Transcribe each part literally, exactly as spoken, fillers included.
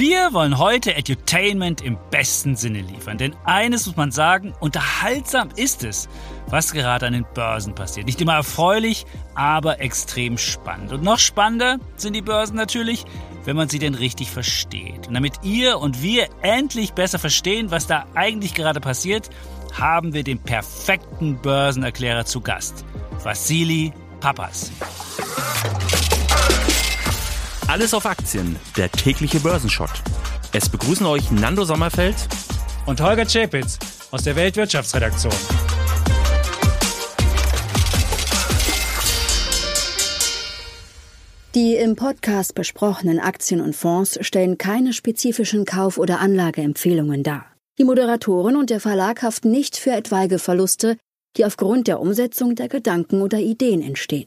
Wir wollen heute Edutainment im besten Sinne liefern. Denn eines muss man sagen, unterhaltsam ist es, was gerade an den Börsen passiert. Nicht immer erfreulich, aber extrem spannend. Und noch spannender sind die Börsen natürlich, wenn man sie denn richtig versteht. Und damit ihr und wir endlich besser verstehen, was da eigentlich gerade passiert, haben wir den perfekten Börsenerklärer zu Gast. Vassili Pappas. Alles auf Aktien, der tägliche Börsenshot. Es begrüßen euch Nando Sommerfeld und Holger Czapitz aus der Weltwirtschaftsredaktion. Die im Podcast besprochenen Aktien und Fonds stellen keine spezifischen Kauf- oder Anlageempfehlungen dar. Die Moderatoren und der Verlag haften nicht für etwaige Verluste, die aufgrund der Umsetzung der Gedanken oder Ideen entstehen.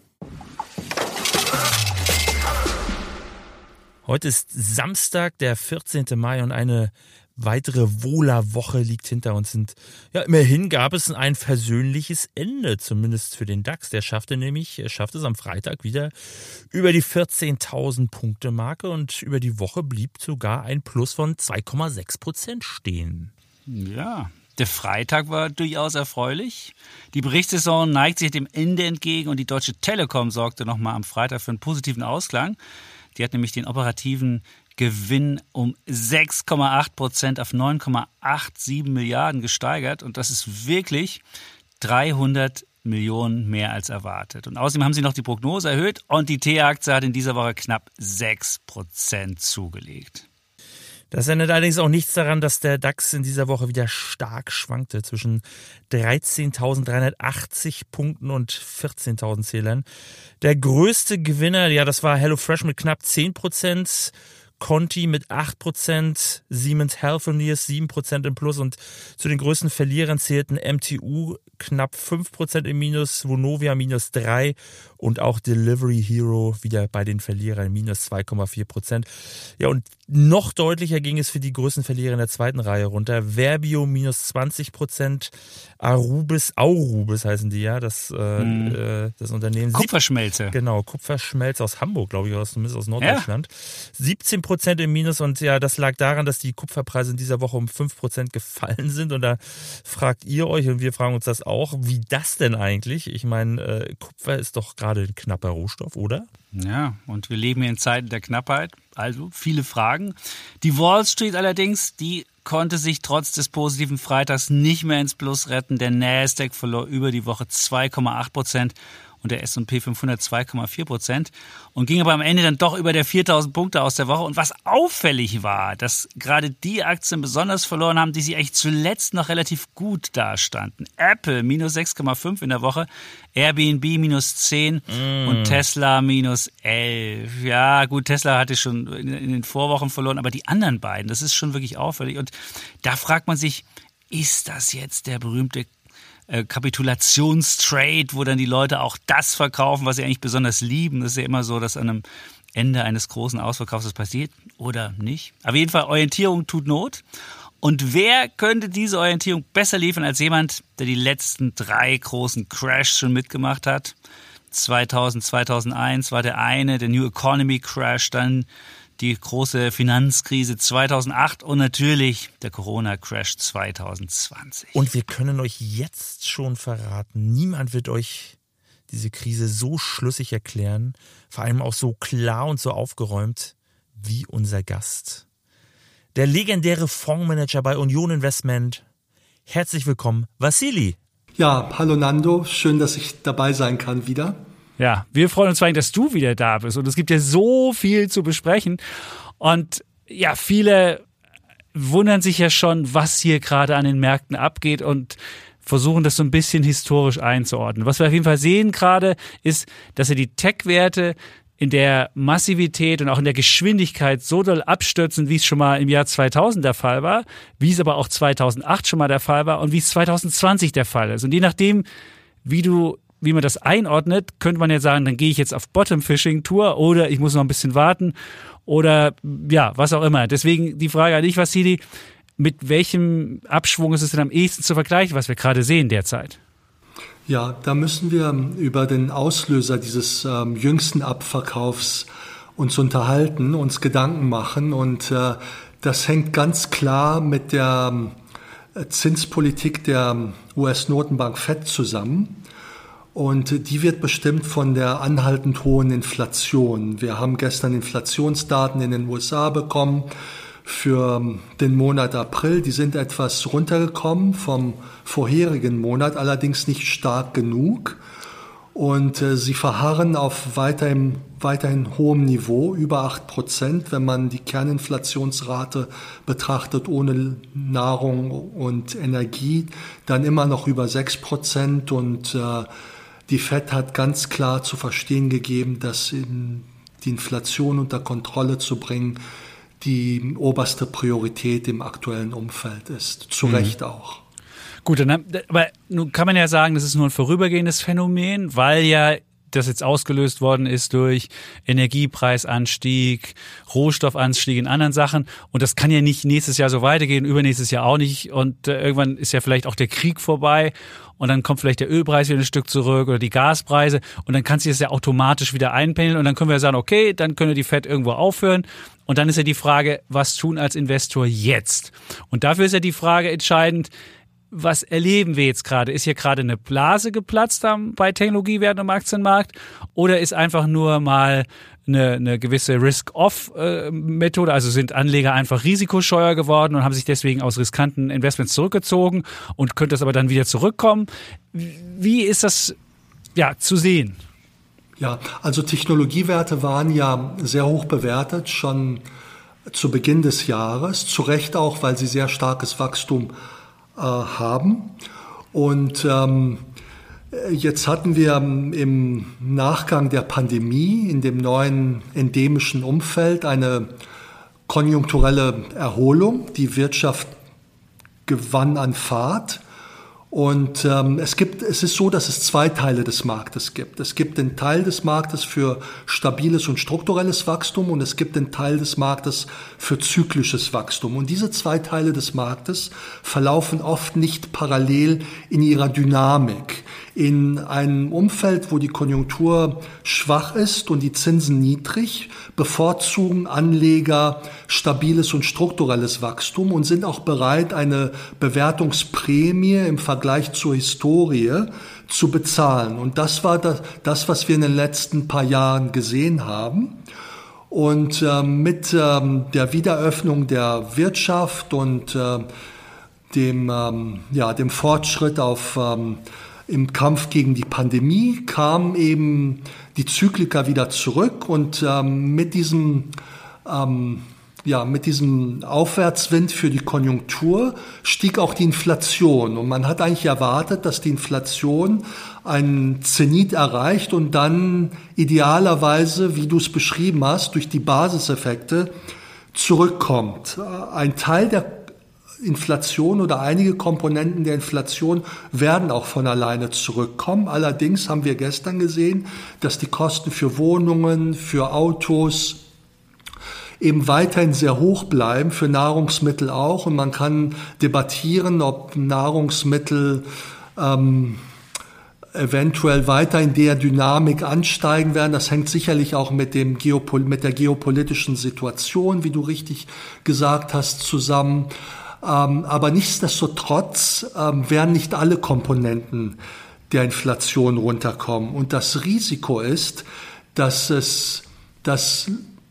Heute ist Samstag, der vierzehnten Mai und eine weitere Wohler-Woche liegt hinter uns. Und ja, immerhin gab es ein versöhnliches Ende, zumindest für den DAX. Der schaffte nämlich, er schaffte es am Freitag wieder über die vierzehntausend Punkte Marke und über die Woche blieb sogar ein Plus von zwei Komma sechs Prozent stehen. Ja, der Freitag war durchaus erfreulich. Die Berichtssaison neigt sich dem Ende entgegen und die Deutsche Telekom sorgte nochmal am Freitag für einen positiven Ausklang. Die hat nämlich den operativen Gewinn um sechs Komma acht Prozent auf neun Komma siebenundachtzig Milliarden gesteigert. Und das ist wirklich dreihundert Millionen mehr als erwartet. Und außerdem haben sie noch die Prognose erhöht und die T-Aktie hat in dieser Woche knapp sechs Prozent zugelegt. Das ändert allerdings auch nichts daran, dass der DAX in dieser Woche wieder stark schwankte zwischen dreizehntausenddreihundertachtzig Punkten und vierzehntausend Zählern. Der größte Gewinner, ja, das war HelloFresh mit knapp zehn Prozent, Conti mit acht Prozent, Siemens Healthineers sieben Prozent im Plus und zu den größten Verlierern zählten M T U knapp fünf Prozent im Minus, Vonovia minus drei und auch Delivery Hero wieder bei den Verlierern minus zwei Komma vier Prozent. Ja, und noch deutlicher ging es für die größten Verlierer in der zweiten Reihe runter. Verbio minus zwanzig Prozent, Arubis, Aurubis heißen die ja, das, äh, hm. das Unternehmen. Kupferschmelze. Genau, Kupferschmelze aus Hamburg, glaube ich, oder zumindest aus Norddeutschland. Ja. siebzehn Prozent im Minus und ja, das lag daran, dass die Kupferpreise in dieser Woche um fünf Prozent gefallen sind und da fragt ihr euch und wir fragen uns das auch, wie das denn eigentlich? Ich meine, äh, Kupfer ist doch gerade ein knapper Rohstoff, oder? Ja, und wir leben hier in Zeiten der Knappheit, also viele Fragen. Die Wall Street allerdings, die konnte sich trotz des positiven Freitags nicht mehr ins Plus retten. Der Nasdaq verlor über die Woche zwei Komma acht Prozent und der S und P fünfhundert zwei Komma vier Prozent und ging aber am Ende dann doch über der viertausend Punkte aus der Woche. Und was auffällig war, dass gerade die Aktien besonders verloren haben, die sie eigentlich zuletzt noch relativ gut dastanden. Apple minus sechs Komma fünf in der Woche, Airbnb minus zehn mm. und Tesla minus elf. Ja gut, Tesla hatte schon in den Vorwochen verloren, aber die anderen beiden, das ist schon wirklich auffällig. Und da fragt man sich, ist das jetzt der berühmte Kapitulationstrade, wo dann die Leute auch das verkaufen, was sie eigentlich besonders lieben? Das ist ja immer so, dass an einem Ende eines großen Ausverkaufs das passiert oder nicht. Auf jeden Fall, Orientierung tut Not. Und wer könnte diese Orientierung besser liefern als jemand, der die letzten drei großen Crashs schon mitgemacht hat? zweitausend, zweitausendeins war der eine, der New Economy Crash, dann die große Finanzkrise zweitausendacht und natürlich der Corona-Crash zweitausendzwanzig. Und wir können euch jetzt schon verraten, niemand wird euch diese Krise so schlüssig erklären, vor allem auch so klar und so aufgeräumt wie unser Gast. Der legendäre Fondsmanager bei Union Investment. Herzlich willkommen, Vassili. Ja, hallo Nando, schön, dass ich dabei sein kann wieder. Ja, wir freuen uns vor allem, dass du wieder da bist. Und es gibt ja so viel zu besprechen. Und ja, viele wundern sich ja schon, was hier gerade an den Märkten abgeht und versuchen das so ein bisschen historisch einzuordnen. Was wir auf jeden Fall sehen gerade, ist, dass ja die Tech-Werte in der Massivität und auch in der Geschwindigkeit so doll abstürzen, wie es schon mal im Jahr zweitausend der Fall war, wie es aber auch zweitausendacht schon mal der Fall war und wie es zweitausendzwanzig der Fall ist. Und je nachdem, wie du wie man das einordnet, könnte man ja sagen, dann gehe ich jetzt auf Bottom-Fishing-Tour oder ich muss noch ein bisschen warten oder ja, was auch immer. Deswegen die Frage an dich, Vassili, mit welchem Abschwung ist es denn am ehesten zu vergleichen, was wir gerade sehen derzeit? Ja, da müssen wir über den Auslöser dieses ähm, jüngsten Abverkaufs uns unterhalten, uns Gedanken machen. Und äh, das hängt ganz klar mit der äh, Zinspolitik der U S-Notenbank Fed zusammen. Und die wird bestimmt von der anhaltend hohen Inflation. Wir haben gestern Inflationsdaten in den U S A bekommen für den Monat April. Die sind etwas runtergekommen vom vorherigen Monat, allerdings nicht stark genug. Und äh, sie verharren auf weiterhin, weiterhin hohem Niveau, über acht Prozent, wenn man die Kerninflationsrate betrachtet, ohne Nahrung und Energie, dann immer noch über sechs Prozent. Und äh, die Fed hat ganz klar zu verstehen gegeben, dass in die Inflation unter Kontrolle zu bringen die oberste Priorität im aktuellen Umfeld ist. Zu mhm. Recht auch. Gut, dann, aber nun kann man ja sagen, das ist nur ein vorübergehendes Phänomen, weil ja das jetzt ausgelöst worden ist durch Energiepreisanstieg, Rohstoffanstieg in anderen Sachen. Und das kann ja nicht nächstes Jahr so weitergehen, übernächstes Jahr auch nicht. Und äh, irgendwann ist ja vielleicht auch der Krieg vorbei und dann kommt vielleicht der Ölpreis wieder ein Stück zurück oder die Gaspreise und dann kann sich das ja automatisch wieder einpendeln und dann können wir sagen, okay, dann könnte die Fed irgendwo aufhören. Und dann ist ja die Frage, was tun als Investor jetzt? Und dafür ist ja die Frage entscheidend, was erleben wir jetzt gerade? Ist hier gerade eine Blase geplatzt bei Technologiewerten am Aktienmarkt oder ist einfach nur mal eine, eine gewisse Risk-Off-Methode, also sind Anleger einfach risikoscheuer geworden und haben sich deswegen aus riskanten Investments zurückgezogen und könnte das aber dann wieder zurückkommen? Wie ist das ja zu sehen? Ja, also Technologiewerte waren ja sehr hoch bewertet, schon zu Beginn des Jahres, zu Recht auch, weil sie sehr starkes Wachstum haben. Und ähm, jetzt hatten wir im Nachgang der Pandemie in dem neuen endemischen Umfeld eine konjunkturelle Erholung. Die Wirtschaft gewann an Fahrt. Und ähm, es gibt, es ist so, dass es zwei Teile des Marktes gibt. Es gibt den Teil des Marktes für stabiles und strukturelles Wachstum und es gibt den Teil des Marktes für zyklisches Wachstum. Und diese zwei Teile des Marktes verlaufen oft nicht parallel in ihrer Dynamik. In einem Umfeld, wo die Konjunktur schwach ist und die Zinsen niedrig, bevorzugen Anleger stabiles und strukturelles Wachstum und sind auch bereit, eine Bewertungsprämie im Vergleich zur Historie zu bezahlen. Und das war das, das was wir in den letzten paar Jahren gesehen haben. Und äh, mit äh, der Wiederöffnung der Wirtschaft und äh, dem, ähm, ja, dem Fortschritt auf ähm, im Kampf gegen die Pandemie kamen eben die Zyklika wieder zurück und ähm, mit diesem ähm, ja mit diesem Aufwärtswind für die Konjunktur stieg auch die Inflation und man hat eigentlich erwartet, dass die Inflation einen Zenit erreicht und dann idealerweise, wie du es beschrieben hast, durch die Basiseffekte zurückkommt. Ein Teil der Inflation oder einige Komponenten der Inflation werden auch von alleine zurückkommen. Allerdings haben wir gestern gesehen, dass die Kosten für Wohnungen, für Autos eben weiterhin sehr hoch bleiben, für Nahrungsmittel auch. Und man kann debattieren, ob Nahrungsmittel ähm, eventuell weiter in der Dynamik ansteigen werden. Das hängt sicherlich auch mit dem Geopol- mit der geopolitischen Situation, wie du richtig gesagt hast, zusammen. Ähm, aber nichtsdestotrotz ähm, werden nicht alle Komponenten der Inflation runterkommen. Und das Risiko ist, dass es, dass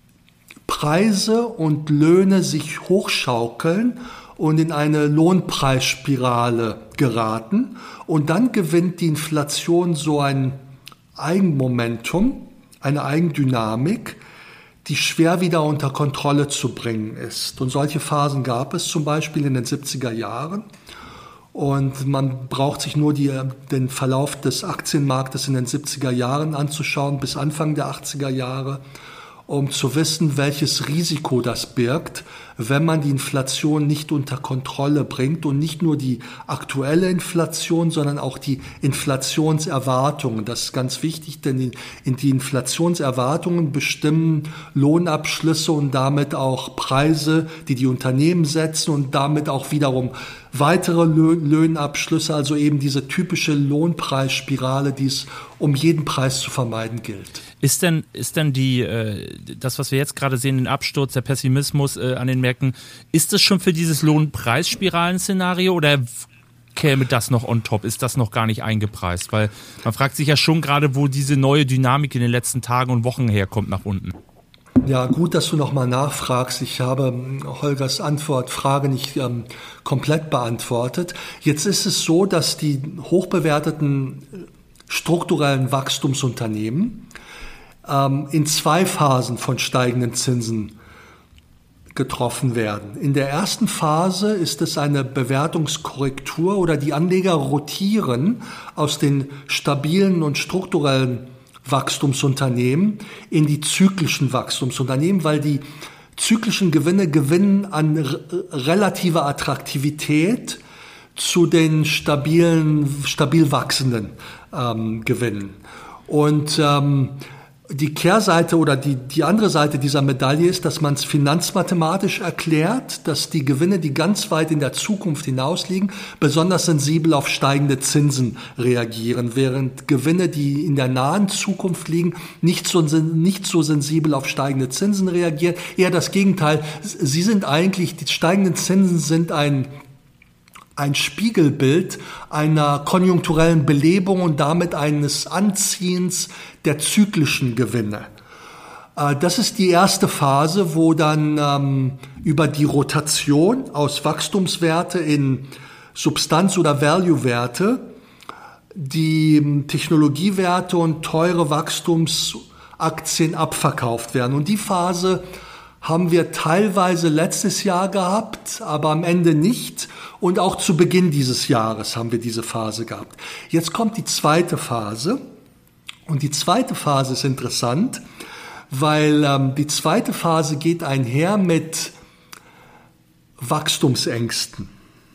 Preise und Löhne sich hochschaukeln und in eine Lohnpreisspirale geraten. Und dann gewinnt die Inflation so ein Eigenmomentum, eine Eigendynamik, die schwer wieder unter Kontrolle zu bringen ist. Und solche Phasen gab es zum Beispiel in den siebziger Jahren. Und man braucht sich nur die, den Verlauf des Aktienmarktes in den siebziger Jahren anzuschauen, bis Anfang der achtziger Jahre, um zu wissen, welches Risiko das birgt, wenn man die Inflation nicht unter Kontrolle bringt und nicht nur die aktuelle Inflation, sondern auch die Inflationserwartungen. Das ist ganz wichtig, denn die, die Inflationserwartungen bestimmen Lohnabschlüsse und damit auch Preise, die die Unternehmen setzen und damit auch wiederum weitere Lohnabschlüsse, also eben diese typische Lohnpreisspirale, die es um jeden Preis zu vermeiden gilt. Ist denn, ist denn die, äh, das, was wir jetzt gerade sehen, den Absturz, der Pessimismus äh, an den Märkten, ist das schon für dieses Lohnpreisspiralen-Szenario oder käme das noch on top? Ist das noch gar nicht eingepreist? Weil man fragt sich ja schon gerade, wo diese neue Dynamik in den letzten Tagen und Wochen herkommt nach unten. Ja, gut, dass du nochmal nachfragst. Ich habe Holgers Antwort, Frage nicht ähm, komplett beantwortet. Jetzt ist es so, dass die hochbewerteten strukturellen Wachstumsunternehmen ähm, in zwei Phasen von steigenden Zinsen getroffen werden. In der ersten Phase ist es eine Bewertungskorrektur oder die Anleger rotieren aus den stabilen und strukturellen Wachstumsunternehmen in die zyklischen Wachstumsunternehmen, weil die zyklischen Gewinne gewinnen an r- relativer Attraktivität zu den stabilen, stabil wachsenden ähm, Gewinnen. Und ähm, die Kehrseite oder die, die andere Seite dieser Medaille ist, dass man es finanzmathematisch erklärt, dass die Gewinne, die ganz weit in der Zukunft hinausliegen, besonders sensibel auf steigende Zinsen reagieren, während Gewinne, die in der nahen Zukunft liegen, nicht so, nicht so sensibel auf steigende Zinsen reagieren. Eher das Gegenteil. Sie sind eigentlich, die steigenden Zinsen sind ein ein Spiegelbild einer konjunkturellen Belebung und damit eines Anziehens der zyklischen Gewinne. Das ist die erste Phase, wo dann ähm, über die Rotation aus Wachstumswerte in Substanz- oder Value-Werte die Technologiewerte und teure Wachstumsaktien abverkauft werden. Und die Phase haben wir teilweise letztes Jahr gehabt, aber am Ende nicht. Und auch zu Beginn dieses Jahres haben wir diese Phase gehabt. Jetzt kommt die zweite Phase. Und die zweite Phase ist interessant, weil ähm, die zweite Phase geht einher mit Wachstumsängsten.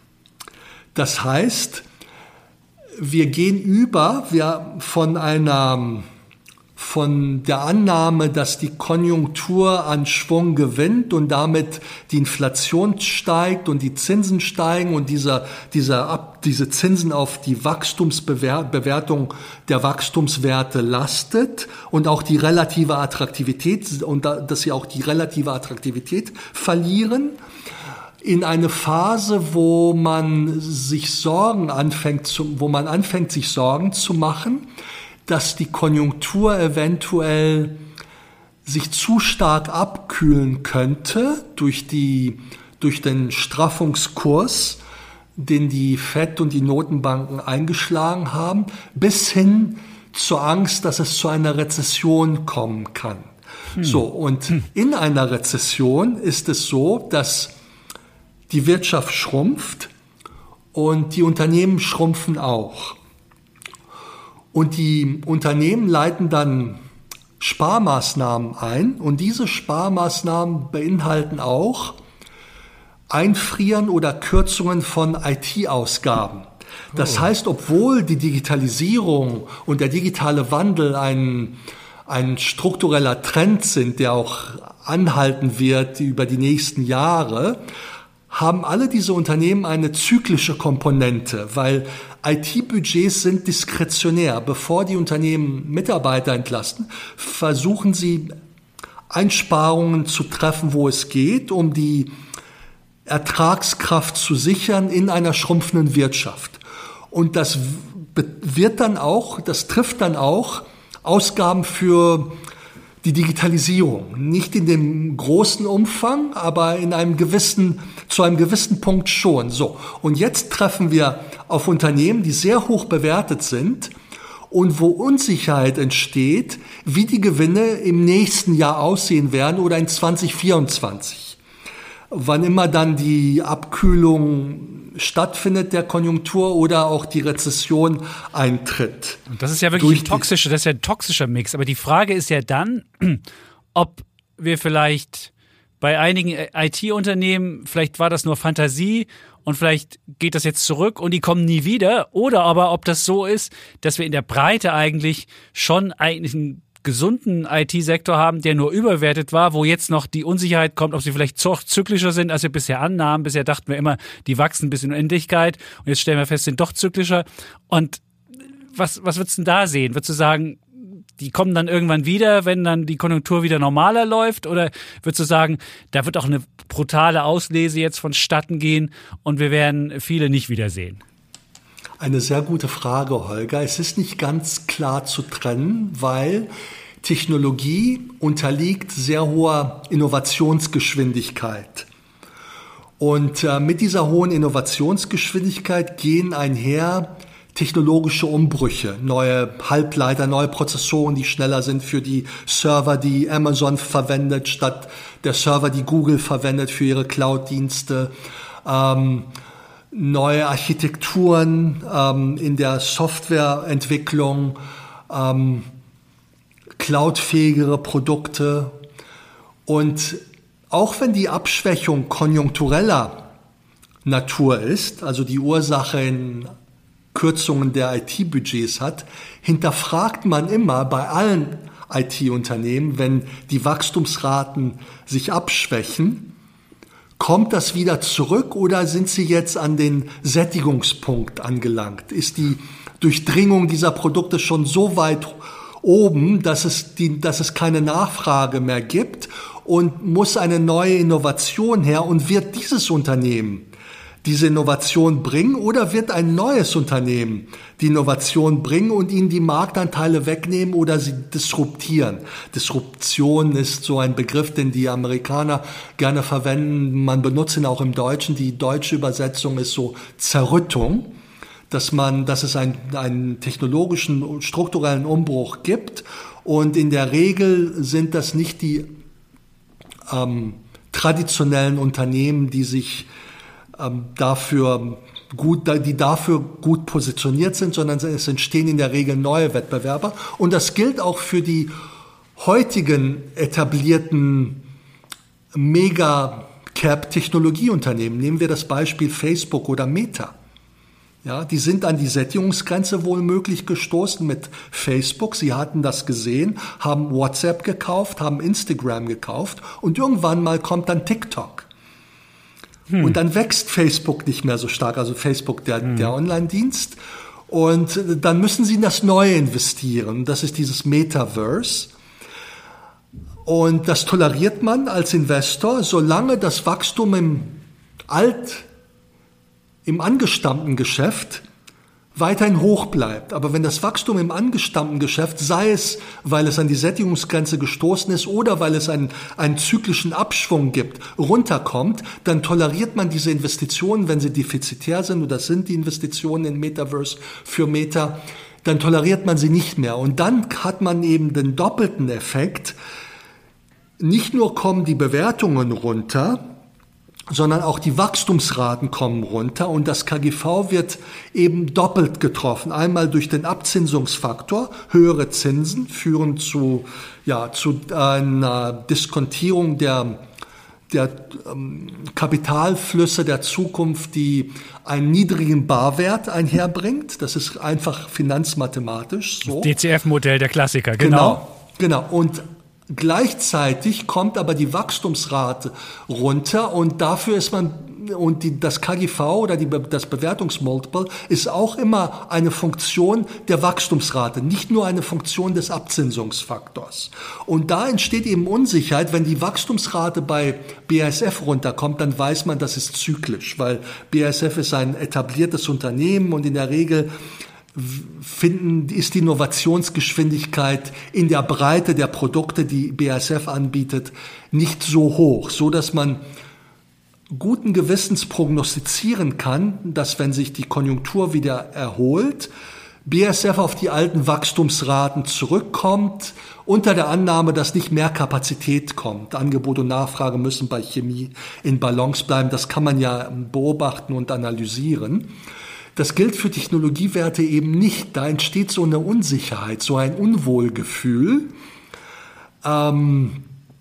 Das heißt, wir gehen über wir von einer von der Annahme, dass die Konjunktur an Schwung gewinnt und damit die Inflation steigt und die Zinsen steigen und dieser, dieser Ab, diese Zinsen auf die Wachstumsbewertung der Wachstumswerte lastet und auch die relative Attraktivität und dass sie auch die relative Attraktivität verlieren, in eine Phase, wo man sich Sorgen anfängt, zu, wo man anfängt, sich Sorgen zu machen, dass die Konjunktur eventuell sich zu stark abkühlen könnte durch die, durch den Straffungskurs, den die Fed und die Notenbanken eingeschlagen haben, bis hin zur Angst, dass es zu einer Rezession kommen kann. Hm. So. Und hm. in einer Rezession ist es so, dass die Wirtschaft schrumpft und die Unternehmen schrumpfen auch. Und die Unternehmen leiten dann Sparmaßnahmen ein und diese Sparmaßnahmen beinhalten auch Einfrieren oder Kürzungen von I T-Ausgaben. Das oh. heißt, obwohl die Digitalisierung und der digitale Wandel ein, ein struktureller Trend sind, der auch anhalten wird über die nächsten Jahre, haben alle diese Unternehmen eine zyklische Komponente, weil I T-Budgets sind diskretionär. Bevor die Unternehmen Mitarbeiter entlasten, versuchen sie Einsparungen zu treffen, wo es geht, um die Ertragskraft zu sichern in einer schrumpfenden Wirtschaft. Und das wird dann auch, das trifft dann auch Ausgaben für die Digitalisierung. Nicht in dem großen Umfang, aber in einem gewissen, zu einem gewissen Punkt schon. So. Und jetzt treffen wir auf Unternehmen, die sehr hoch bewertet sind und wo Unsicherheit entsteht, wie die Gewinne im nächsten Jahr aussehen werden oder in zwanzig vierundzwanzig. Wann immer dann die Abkühlung stattfindet der Konjunktur oder auch die Rezession eintritt. Und das ist ja wirklich ein toxischer, das ist ja ein toxischer Mix. Aber die Frage ist ja dann, ob wir vielleicht bei einigen I T-Unternehmen, vielleicht war das nur Fantasie und vielleicht geht das jetzt zurück und die kommen nie wieder. Oder aber ob das so ist, dass wir in der Breite eigentlich schon eigentlich einen gesunden I T-Sektor haben, der nur überwertet war, wo jetzt noch die Unsicherheit kommt, ob sie vielleicht zyklischer sind, als wir bisher annahmen. Bisher dachten wir immer, die wachsen bis in Unendlichkeit und jetzt stellen wir fest, sind doch zyklischer. Und was, was würdest du denn da sehen? Würdest du sagen, die kommen dann irgendwann wieder, wenn dann die Konjunktur wieder normaler läuft? Oder würdest du sagen, da wird auch eine brutale Auslese jetzt vonstatten gehen und wir werden viele nicht wiedersehen? Eine sehr gute Frage, Holger. Es ist nicht ganz klar zu trennen, weil Technologie unterliegt sehr hoher Innovationsgeschwindigkeit. Und äh, mit dieser hohen Innovationsgeschwindigkeit gehen einher technologische Umbrüche, neue Halbleiter, neue Prozessoren, die schneller sind für die Server, die Amazon verwendet, statt der Server, die Google verwendet für ihre Cloud-Dienste, ähm, neue Architekturen ähm, in der Softwareentwicklung, ähm, cloudfähigere Produkte. Und auch wenn die Abschwächung konjunktureller Natur ist, also die Ursache in Kürzungen der I T-Budgets hat, hinterfragt man immer bei allen I T-Unternehmen, wenn die Wachstumsraten sich abschwächen, kommt das wieder zurück oder sind sie jetzt an den Sättigungspunkt angelangt? Ist die Durchdringung dieser Produkte schon so weit oben, dass es, die, dass es keine Nachfrage mehr gibt und muss eine neue Innovation her und wird dieses Unternehmen diese Innovation bringen oder wird ein neues Unternehmen die Innovation bringen und ihnen die Marktanteile wegnehmen oder sie disruptieren? Disruption ist so ein Begriff, den die Amerikaner gerne verwenden. Man benutzt ihn auch im Deutschen. Die deutsche Übersetzung ist so Zerrüttung, dass man, dass es einen, einen technologischen, strukturellen Umbruch gibt. Und in der Regel sind das nicht die ähm, traditionellen Unternehmen, die sich dafür gut, die dafür gut positioniert sind, sondern es entstehen in der Regel neue Wettbewerber. Und das gilt auch für die heutigen etablierten Mega-Cap-Technologieunternehmen. Nehmen wir das Beispiel Facebook oder Meta. Ja, die sind an die Sättigungsgrenze wohl möglich gestoßen mit Facebook. Sie hatten das gesehen, haben WhatsApp gekauft, haben Instagram gekauft und irgendwann mal kommt dann TikTok. Hm. Und dann wächst Facebook nicht mehr so stark, also Facebook, der, hm. der Online-Dienst. Und dann müssen sie in das Neue investieren. Das ist dieses Metaverse. Und das toleriert man als Investor, solange das Wachstum im alt, im angestammten Geschäft weiterhin hoch bleibt. Aber wenn das Wachstum im angestammten Geschäft, sei es, weil es an die Sättigungsgrenze gestoßen ist oder weil es einen, einen zyklischen Abschwung gibt, runterkommt, dann toleriert man diese Investitionen, wenn sie defizitär sind, und das sind die Investitionen in Metaverse für Meta, dann toleriert man sie nicht mehr. Und dann hat man eben den doppelten Effekt. Nicht nur kommen die Bewertungen runter, sondern auch die Wachstumsraten kommen runter und das K G V wird eben doppelt getroffen. Einmal durch den Abzinsungsfaktor. Höhere Zinsen führen zu, ja, zu einer Diskontierung der, der ähm, Kapitalflüsse der Zukunft, die einen niedrigen Barwert einherbringt. Das ist einfach finanzmathematisch so. D C F-Modell der Klassiker, genau. Genau, genau. Und gleichzeitig kommt aber die Wachstumsrate runter und dafür ist man, und die, das K G V oder die, das Bewertungsmultiple ist auch immer eine Funktion der Wachstumsrate, nicht nur eine Funktion des Abzinsungsfaktors. Und da entsteht eben Unsicherheit, wenn die Wachstumsrate bei B A S F runterkommt, dann weiß man, das ist zyklisch, weil B A S F ist ein etabliertes Unternehmen und in der Regel finden, ist die Innovationsgeschwindigkeit in der Breite der Produkte, die B A S F anbietet, nicht so hoch, so dass man guten Gewissens prognostizieren kann, dass wenn sich die Konjunktur wieder erholt, B A S F auf die alten Wachstumsraten zurückkommt, unter der Annahme, dass nicht mehr Kapazität kommt. Angebot und Nachfrage müssen bei Chemie in Balance bleiben. Das kann man ja beobachten und analysieren. Das gilt für Technologiewerte eben nicht. Da entsteht so eine Unsicherheit, so ein Unwohlgefühl. Ähm,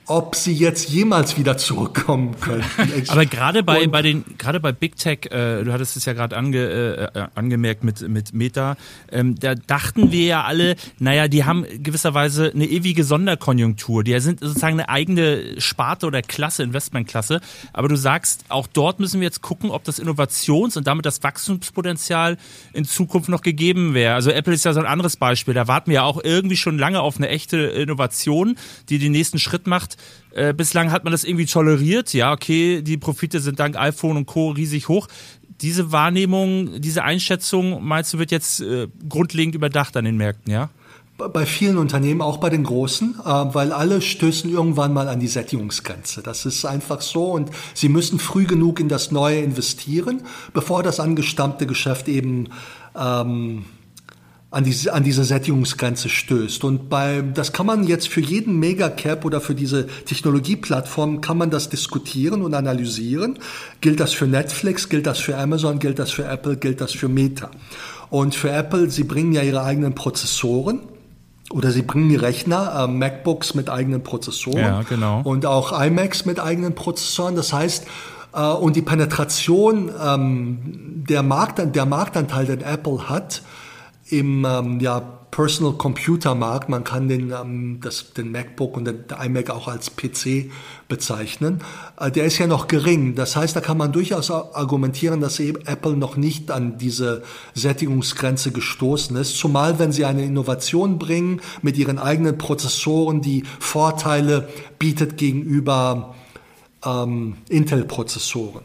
ob sie jetzt jemals wieder zurückkommen könnten. Aber gerade bei, bei den, gerade bei Big Tech, äh, du hattest es ja gerade ange, äh, angemerkt mit, mit Meta, ähm, da dachten wir ja alle, naja, die haben gewisserweise eine ewige Sonderkonjunktur. Die sind sozusagen eine eigene Sparte oder Klasse, Investmentklasse. Aber du sagst, auch dort müssen wir jetzt gucken, ob das Innovations- und damit das Wachstumspotenzial in Zukunft noch gegeben wäre. Also Apple ist ja so ein anderes Beispiel. Da warten wir ja auch irgendwie schon lange auf eine echte Innovation, die den nächsten Schritt macht. Äh, bislang hat man das irgendwie toleriert. Ja, okay, die Profite sind dank iPhone und Co. riesig hoch. Diese Wahrnehmung, diese Einschätzung, meinst du, wird jetzt äh, grundlegend überdacht an den Märkten, ja? Bei vielen Unternehmen, auch bei den Großen, äh, weil alle stößen irgendwann mal an die Sättigungsgrenze. Das ist einfach so und sie müssen früh genug in das Neue investieren, bevor das angestammte Geschäft eben ähm, an diese, an diese Sättigungsgrenze stößt. Und bei, das kann man jetzt für jeden Megacap oder für diese Technologieplattform kann man das diskutieren und analysieren. Gilt das für Netflix, gilt das für Amazon, gilt das für Apple, gilt das für Meta? Und für Apple, sie bringen ja ihre eigenen Prozessoren. Oder sie bringen die Rechner, äh, MacBooks mit eigenen Prozessoren. Ja, genau. Und auch iMacs mit eigenen Prozessoren. Das heißt, äh, und die Penetration, ähm, der Markt, der Marktanteil, den Apple hat, im ähm, ja, Personal Computer Markt, man kann den, ähm, das, den MacBook und den iMac auch als P C bezeichnen, äh, der ist ja noch gering. Das heißt, da kann man durchaus argumentieren, dass eben Apple noch nicht an diese Sättigungsgrenze gestoßen ist, zumal wenn sie eine Innovation bringen mit ihren eigenen Prozessoren, die Vorteile bietet gegenüber ähm, Intel-Prozessoren.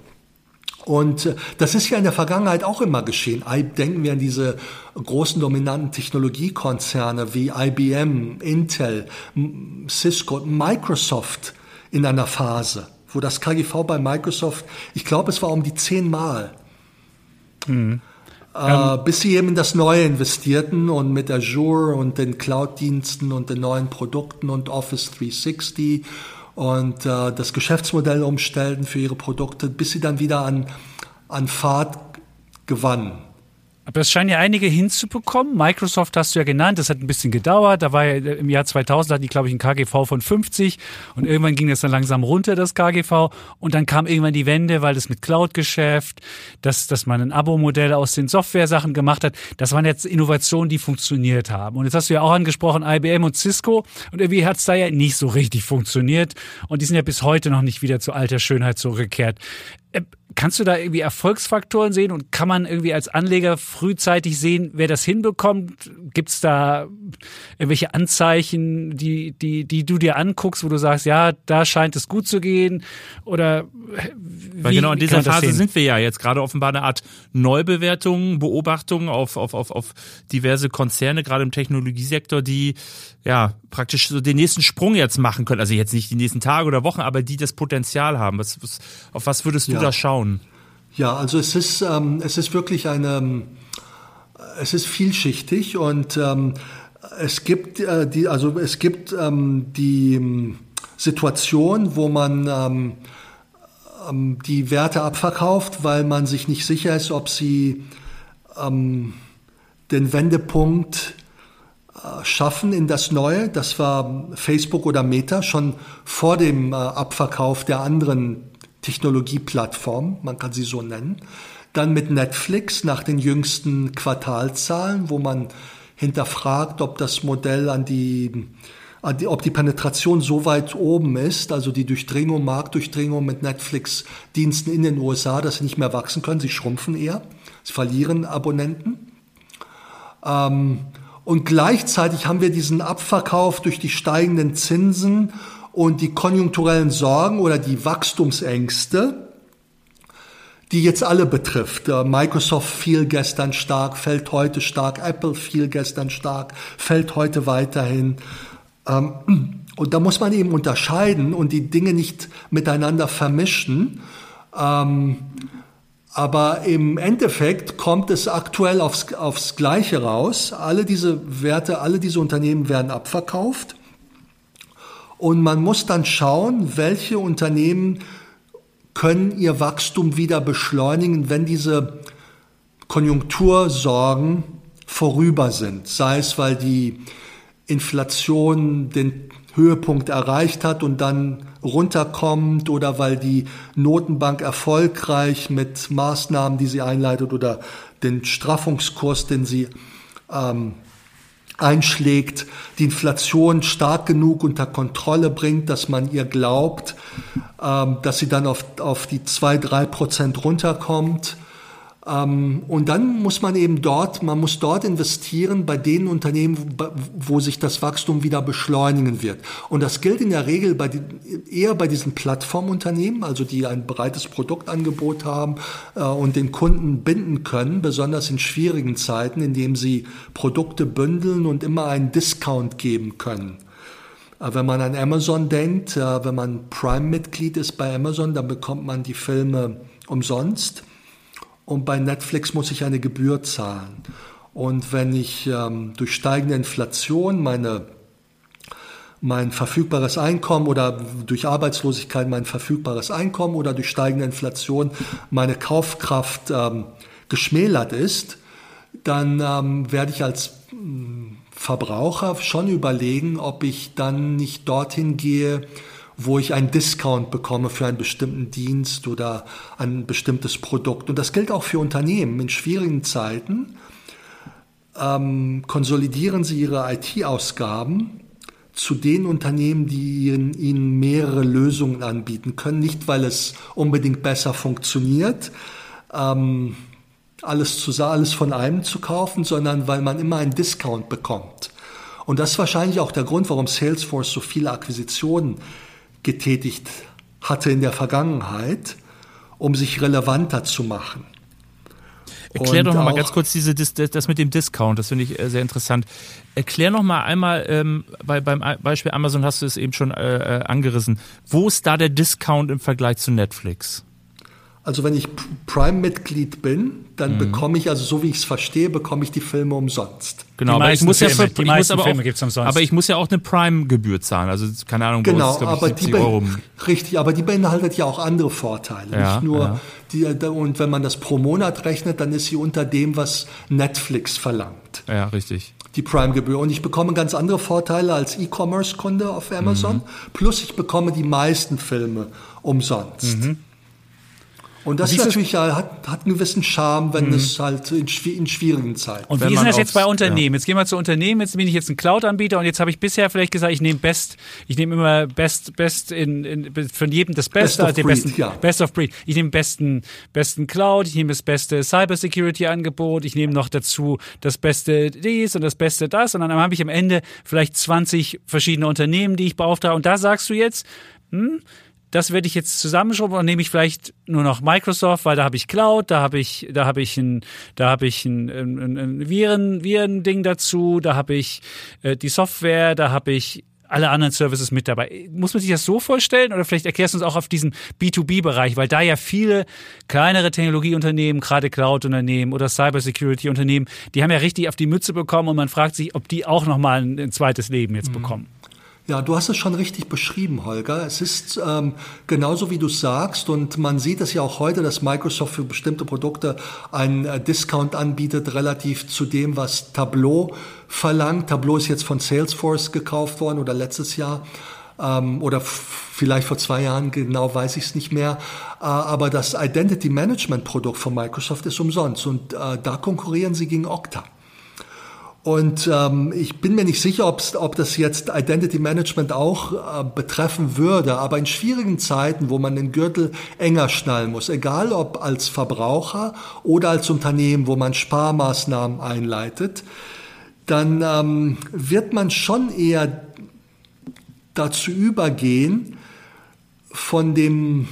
Und das ist ja in der Vergangenheit auch immer geschehen. Denken wir an diese großen dominanten Technologiekonzerne wie I B M, Intel, Cisco, Microsoft in einer Phase, wo das K G V bei Microsoft, ich glaube, es war um die zehnmal, mhm. äh, ähm. bis sie eben in das Neue investierten und mit Azure und den Cloud-Diensten und den neuen Produkten und Office dreihundertsechzig und äh, das Geschäftsmodell umstellten für ihre Produkte, bis sie dann wieder an, an Fahrt gewannen. Aber es scheinen ja einige hinzubekommen. Microsoft hast du ja genannt, das hat ein bisschen gedauert. Da war ja im Jahr zweitausend, hatten die, glaube ich, ein K G V von fünfzig und irgendwann ging das dann langsam runter, das K G V. Und dann kam irgendwann die Wende, weil das mit Cloud-Geschäft, dass, dass man ein Abo-Modell aus den Software-Sachen gemacht hat. Das waren jetzt Innovationen, die funktioniert haben. Und jetzt hast du ja auch angesprochen, I B M und Cisco. Und irgendwie hat es da ja nicht so richtig funktioniert. Und die sind ja bis heute noch nicht wieder zu alter Schönheit zurückgekehrt. Kannst du da irgendwie Erfolgsfaktoren sehen und kann man irgendwie als Anleger frühzeitig sehen, wer das hinbekommt? Gibt es da irgendwelche Anzeichen, die, die, die du dir anguckst, wo du sagst, ja, da scheint es gut zu gehen? Oder wie, Weil genau in dieser Phase sehen? sind wir ja jetzt gerade offenbar eine Art Neubewertung, Beobachtung auf, auf, auf, auf diverse Konzerne, gerade im Technologiesektor, die ja praktisch so den nächsten Sprung jetzt machen können. Also jetzt nicht die nächsten Tage oder Wochen, aber die das Potenzial haben. Was, was, auf was würdest du ja. da schauen? Ja, also es ist, ähm, es ist wirklich eine, es ist vielschichtig und ähm, es gibt äh, die, also es gibt ähm, die ähm, Situation, wo man ähm, ähm, die Werte abverkauft, weil man sich nicht sicher ist, ob sie ähm, den Wendepunkt äh, schaffen in das Neue. Das war Facebook oder Meta schon vor dem äh, Abverkauf der anderen Technologieplattform, man kann sie so nennen. Dann mit Netflix nach den jüngsten Quartalzahlen, wo man hinterfragt, ob das Modell an die, an die, ob die Penetration so weit oben ist, also die Durchdringung, Marktdurchdringung mit Netflix-Diensten in den U S A, dass sie nicht mehr wachsen können, sie schrumpfen eher, sie verlieren Abonnenten. Ähm, und gleichzeitig haben wir diesen Abverkauf durch die steigenden Zinsen und die konjunkturellen Sorgen oder die Wachstumsängste, die jetzt alle betrifft. Microsoft fiel gestern stark, fällt heute stark. Apple fiel gestern stark, fällt heute weiterhin. Und da muss man eben unterscheiden und die Dinge nicht miteinander vermischen. Aber im Endeffekt kommt es aktuell aufs, aufs Gleiche raus. Alle diese Werte, alle diese Unternehmen werden abverkauft. Und man muss dann schauen, welche Unternehmen können ihr Wachstum wieder beschleunigen, wenn diese Konjunktursorgen vorüber sind. Sei es, weil die Inflation den Höhepunkt erreicht hat und dann runterkommt oder weil die Notenbank erfolgreich mit Maßnahmen, die sie einleitet oder den Straffungskurs, den sie ähm, einschlägt, die Inflation stark genug unter Kontrolle bringt, dass man ihr glaubt, ähm, dass sie dann auf, auf die zwei, drei Prozent runterkommt. Ähm, und dann muss man eben dort, man muss dort investieren bei den Unternehmen, wo sich das Wachstum wieder beschleunigen wird. Und das gilt in der Regel bei die, eher bei diesen Plattformunternehmen, also die ein breites Produktangebot haben äh, und den Kunden binden können, besonders in schwierigen Zeiten, indem sie Produkte bündeln und immer einen Discount geben können. Äh, wenn man an Amazon denkt, äh, wenn man Prime-Mitglied ist bei Amazon, dann bekommt man die Filme umsonst. Und bei Netflix muss ich eine Gebühr zahlen. Und wenn ich ähm, durch steigende Inflation meine, mein verfügbares Einkommen oder durch Arbeitslosigkeit mein verfügbares Einkommen oder durch steigende Inflation meine Kaufkraft ähm, geschmälert ist, dann ähm, werde ich als ähm, Verbraucher schon überlegen, ob ich dann nicht dorthin gehe, wo ich einen Discount bekomme für einen bestimmten Dienst oder ein bestimmtes Produkt. Und das gilt auch für Unternehmen. In schwierigen Zeiten ähm, konsolidieren sie ihre I T-Ausgaben zu den Unternehmen, die ihnen, ihnen mehrere Lösungen anbieten können. Nicht, weil es unbedingt besser funktioniert, ähm, alles, zu, alles von einem zu kaufen, sondern weil man immer einen Discount bekommt. Und das ist wahrscheinlich auch der Grund, warum Salesforce so viele Akquisitionen getätigt hatte in der Vergangenheit, um sich relevanter zu machen. Erklär und doch noch mal ganz kurz diese, das, das mit dem Discount, das finde ich sehr interessant. Erklär noch mal einmal, ähm, bei, beim Beispiel Amazon hast du es eben schon äh, angerissen, wo ist da der Discount im Vergleich zu Netflix? Also wenn ich Prime-Mitglied bin, dann mhm. bekomme ich, also so wie ich es verstehe, bekomme ich die Filme umsonst. Genau, aber ich muss Filme, ja für, die ich meisten muss aber Filme auch, gibt's umsonst. Aber ich muss ja auch eine Prime-Gebühr zahlen, also keine Ahnung, genau, wo ist, glaub ich, aber siebzig die be- Euro. Richtig, aber die beinhaltet ja auch andere Vorteile. Ja, nicht nur ja. die, und wenn man das pro Monat rechnet, dann ist sie unter dem, was Netflix verlangt. Ja, richtig. Die Prime-Gebühr. Und ich bekomme ganz andere Vorteile als E-Commerce-Kunde auf Amazon. Mhm. Plus ich bekomme die meisten Filme umsonst. Mhm. Und das Dieses, natürlich hat, hat einen gewissen Charme, wenn mhm. es halt in, in schwierigen Zeiten. Und wie ist das jetzt bei Unternehmen? Ja. Jetzt gehen wir zu Unternehmen. Jetzt bin ich jetzt ein Cloud-Anbieter und jetzt habe ich bisher vielleicht gesagt, ich nehme Best, ich nehme immer Best, Best in, in von jedem das Beste, Best of den Breed, besten, ja. Best of Breed. Ich nehme besten, besten Cloud, ich nehme das beste Cybersecurity-Angebot, ich nehme noch dazu das beste dies und das beste das und dann habe ich am Ende vielleicht zwanzig verschiedene Unternehmen, die ich beauftrage. Und da sagst du jetzt, hm, das werde ich jetzt zusammenschrauben und nehme ich vielleicht nur noch Microsoft, weil da habe ich Cloud, da habe ich, da habe ich ein, da habe ich ein, ein, ein Viren, Viren-Ding dazu, da habe ich äh, die Software, da habe ich alle anderen Services mit dabei. Muss man sich das so vorstellen oder vielleicht erklärst du uns auch auf diesen B zwei B-Bereich, weil da ja viele kleinere Technologieunternehmen, gerade Cloud-Unternehmen oder Cybersecurity-Unternehmen, die haben ja richtig auf die Mütze bekommen und man fragt sich, ob die auch nochmal ein, ein zweites Leben jetzt mhm. bekommen. Ja, du hast es schon richtig beschrieben, Holger. Es ist ähm, genauso, wie du es sagst. Und man sieht es ja auch heute, dass Microsoft für bestimmte Produkte einen äh, Discount anbietet, relativ zu dem, was Tableau verlangt. Tableau ist jetzt von Salesforce gekauft worden oder letztes Jahr. Ähm, oder f- vielleicht vor zwei Jahren, genau weiß ich es nicht mehr. Äh, aber das Identity Management Produkt von Microsoft ist umsonst. Und äh, da konkurrieren sie gegen Okta. Und ähm, ich bin mir nicht sicher, ob's, ob das jetzt Identity Management auch äh, betreffen würde, aber in schwierigen Zeiten, wo man den Gürtel enger schnallen muss, egal ob als Verbraucher oder als Unternehmen, wo man Sparmaßnahmen einleitet, dann ähm, wird man schon eher dazu übergehen, von dem,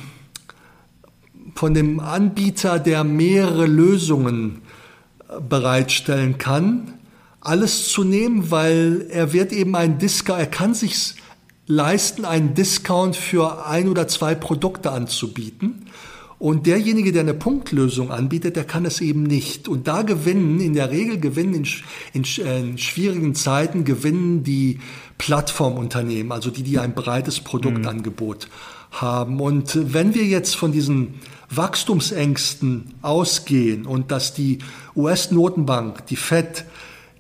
von dem Anbieter, der mehrere Lösungen bereitstellen kann, alles zu nehmen, weil er wird eben einen Discount, er kann sich leisten, einen Discount für ein oder zwei Produkte anzubieten. Und derjenige, der eine Punktlösung anbietet, der kann es eben nicht. Und da gewinnen, in der Regel gewinnen in, in, in schwierigen Zeiten, gewinnen die Plattformunternehmen, also die, die ein breites Produktangebot mhm. haben. Und wenn wir jetzt von diesen Wachstumsängsten ausgehen und dass die U S-Notenbank, die Fed,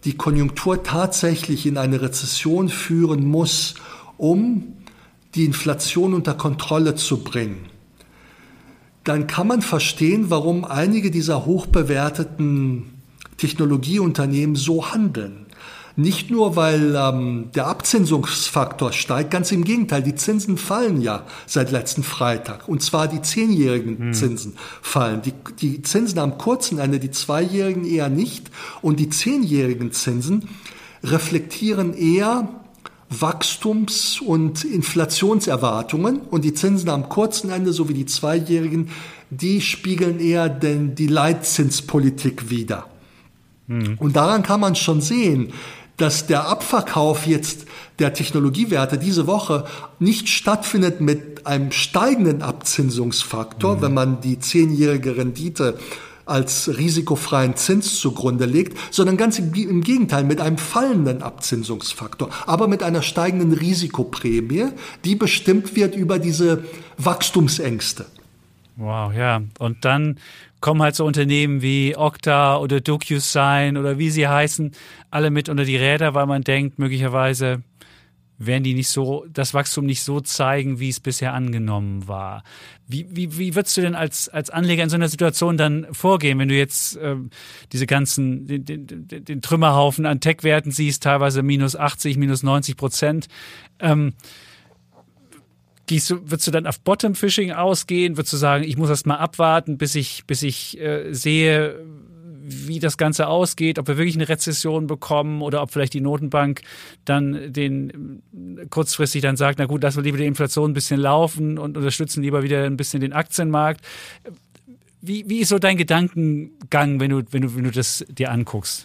die Konjunktur tatsächlich in eine Rezession führen muss, um die Inflation unter Kontrolle zu bringen, dann kann man verstehen, warum einige dieser hochbewerteten Technologieunternehmen so handeln. Nicht nur, weil ähm, der Abzinsungsfaktor steigt, ganz im Gegenteil, die Zinsen fallen ja seit letzten Freitag. Und zwar die zehnjährigen hm. Zinsen fallen. Die, die Zinsen am kurzen Ende, die zweijährigen eher nicht. Und die zehnjährigen Zinsen reflektieren eher Wachstums- und Inflationserwartungen. Und die Zinsen am kurzen Ende sowie die zweijährigen, die spiegeln eher den, die Leitzinspolitik wider. Hm. Und daran kann man schon sehen, dass der Abverkauf jetzt der Technologiewerte diese Woche nicht stattfindet mit einem steigenden Abzinsungsfaktor, mhm. wenn man die zehnjährige Rendite als risikofreien Zins zugrunde legt, sondern ganz im, im Gegenteil mit einem fallenden Abzinsungsfaktor, aber mit einer steigenden Risikoprämie, die bestimmt wird über diese Wachstumsängste. Wow, ja. Und dann kommen halt so Unternehmen wie Okta oder DocuSign oder wie sie heißen, alle mit unter die Räder, weil man denkt, möglicherweise werden die nicht so, das Wachstum nicht so zeigen, wie es bisher angenommen war. Wie, wie, wie würdest du denn als, als Anleger in so einer Situation dann vorgehen, wenn du jetzt äh, diese ganzen, den, den, den Trümmerhaufen an Tech-Werten siehst, teilweise minus achtzig, minus neunzig Prozent, ähm, Gehst du, würdest du dann auf Bottom-Fishing ausgehen? Würdest du sagen, ich muss erst mal abwarten, bis ich, bis ich äh, sehe, wie das Ganze ausgeht, ob wir wirklich eine Rezession bekommen oder ob vielleicht die Notenbank dann den kurzfristig dann sagt, na gut, lassen wir lieber die Inflation ein bisschen laufen und unterstützen lieber wieder ein bisschen den Aktienmarkt. Wie, wie ist so dein Gedankengang, wenn du, wenn du, wenn du das dir anguckst?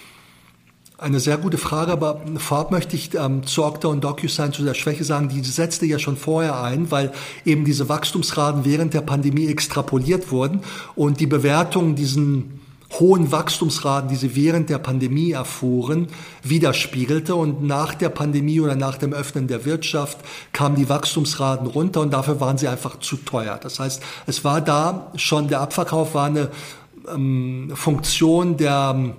Eine sehr gute Frage, aber vorab möchte ich ähm, zu Okta und DocuSign zu der Schwäche sagen, die setzte ja schon vorher ein, weil eben diese Wachstumsraten während der Pandemie extrapoliert wurden und die Bewertung diesen hohen Wachstumsraten, die sie während der Pandemie erfuhren, widerspiegelte. Und nach der Pandemie oder nach dem Öffnen der Wirtschaft kamen die Wachstumsraten runter und dafür waren sie einfach zu teuer. Das heißt, es war da schon, der Abverkauf war eine ähm, Funktion der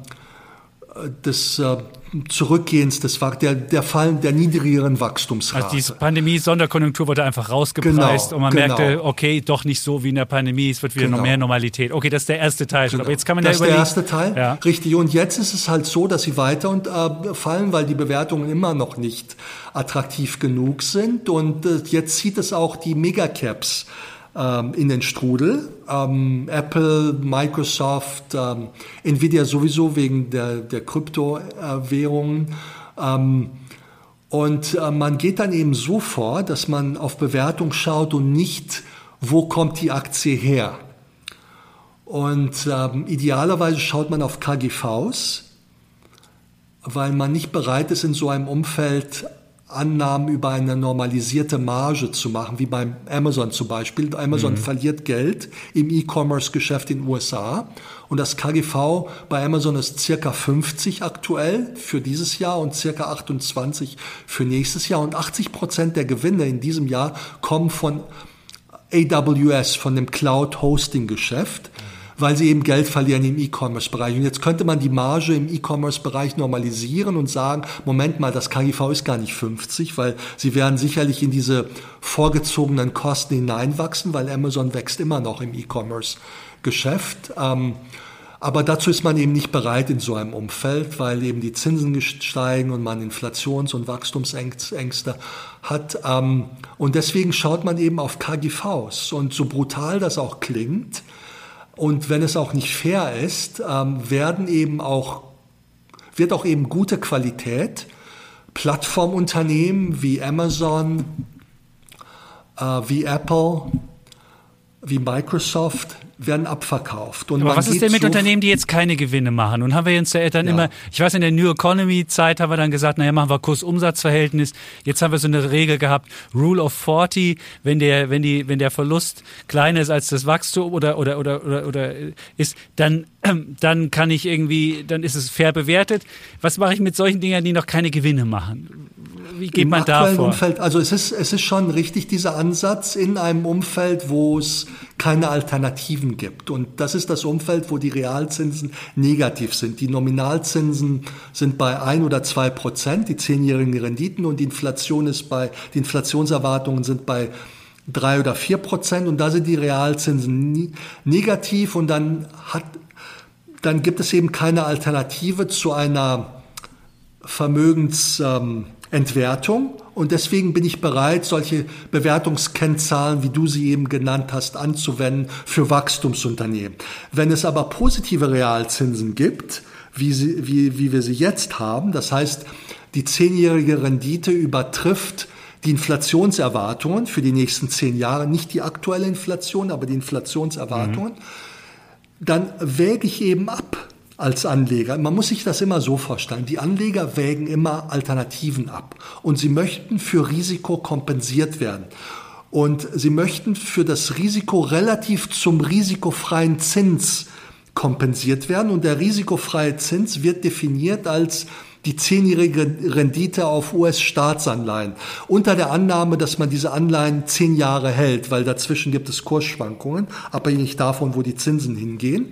des äh, Zurückgehens des der der Fallen der niedrigeren Wachstumsrate. Also diese Pandemie-Sonderkonjunktur wurde einfach rausgepreist, genau, und man genau. merkte, okay, doch nicht so wie in der Pandemie, es wird wieder genau. noch mehr Normalität. Okay, das ist der erste Teil. Genau. Aber jetzt kann man das ja überlegen. Das ist der erste Teil, ja. Richtig. Und jetzt ist es halt so, dass sie weiter und äh, fallen, weil die Bewertungen immer noch nicht attraktiv genug sind. Und äh, jetzt zieht es auch die Megacaps in den Strudel. Ähm, Apple, Microsoft, ähm, Nvidia sowieso wegen der, der Kryptowährungen. Ähm, und äh, man geht dann eben so vor, dass man auf Bewertung schaut und nicht, wo kommt die Aktie her. Und ähm, idealerweise schaut man auf K G Vs, weil man nicht bereit ist, in so einem Umfeld Annahmen über eine normalisierte Marge zu machen, wie beim Amazon zum Beispiel. Amazon mhm. verliert Geld im E-Commerce-Geschäft in den U S A und das K G V bei Amazon ist circa fünfzig aktuell für dieses Jahr und circa achtundzwanzig für nächstes Jahr und achtzig Prozent der Gewinne in diesem Jahr kommen von A W S, von dem Cloud-Hosting-Geschäft, weil sie eben Geld verlieren im E-Commerce-Bereich. Und jetzt könnte man die Marge im E-Commerce-Bereich normalisieren und sagen, Moment mal, das K G V ist gar nicht fünfzig, weil sie werden sicherlich in diese vorgezogenen Kosten hineinwachsen, weil Amazon wächst immer noch im E-Commerce-Geschäft. Aber dazu ist man eben nicht bereit in so einem Umfeld, weil eben die Zinsen steigen und man Inflations- und Wachstumsängste hat. Und deswegen schaut man eben auf K G Vs. Und so brutal das auch klingt, und wenn es auch nicht fair ist, ähm, werden eben auch, wird auch eben gute Qualität, Plattformunternehmen wie Amazon, äh, wie Apple, wie Microsoft werden abverkauft. Und aber was ist denn mit so Unternehmen, die jetzt keine Gewinne machen? Und haben wir uns ja dann ja. immer, ich weiß, in der New Economy Zeit haben wir dann gesagt, naja, machen wir Kurs-Umsatz-Verhältnis. Jetzt haben wir so eine Regel gehabt, Rule of forty, wenn der, wenn die, wenn der Verlust kleiner ist als das Wachstum oder, oder, oder, oder, oder ist, dann, dann kann ich irgendwie, dann ist es fair bewertet. Was mache ich mit solchen Dingern, die noch keine Gewinne machen? Wie geht Im man da vor? Umfeld, also es ist, es ist schon richtig, dieser Ansatz in einem Umfeld, wo es keine Alternativen gibt. Und das ist das Umfeld, wo die Realzinsen negativ sind. Die Nominalzinsen sind bei ein oder zwei Prozent, die zehnjährigen Renditen, und die Inflation ist bei, die Inflationserwartungen sind bei drei oder vier Prozent, und da sind die Realzinsen nie, negativ, und dann hat, dann gibt es eben keine Alternative zu einer Vermögensentwertung. Ähm, Und deswegen bin ich bereit, solche Bewertungskennzahlen, wie du sie eben genannt hast, anzuwenden für Wachstumsunternehmen. Wenn es aber positive Realzinsen gibt, wie, sie, wie, wie wir sie jetzt haben, das heißt, die zehnjährige Rendite übertrifft die Inflationserwartungen für die nächsten zehn Jahre, nicht die aktuelle Inflation, aber die Inflationserwartungen, mhm. dann wäge ich eben ab als Anleger. Man muss sich das immer so vorstellen. Die Anleger wägen immer Alternativen ab. Und sie möchten für Risiko kompensiert werden. Und sie möchten für das Risiko relativ zum risikofreien Zins kompensiert werden. Und der risikofreie Zins wird definiert als die zehnjährige Rendite auf U S-Staatsanleihen. Unter der Annahme, dass man diese Anleihen zehn Jahre hält, weil dazwischen gibt es Kursschwankungen, abhängig davon, wo die Zinsen hingehen.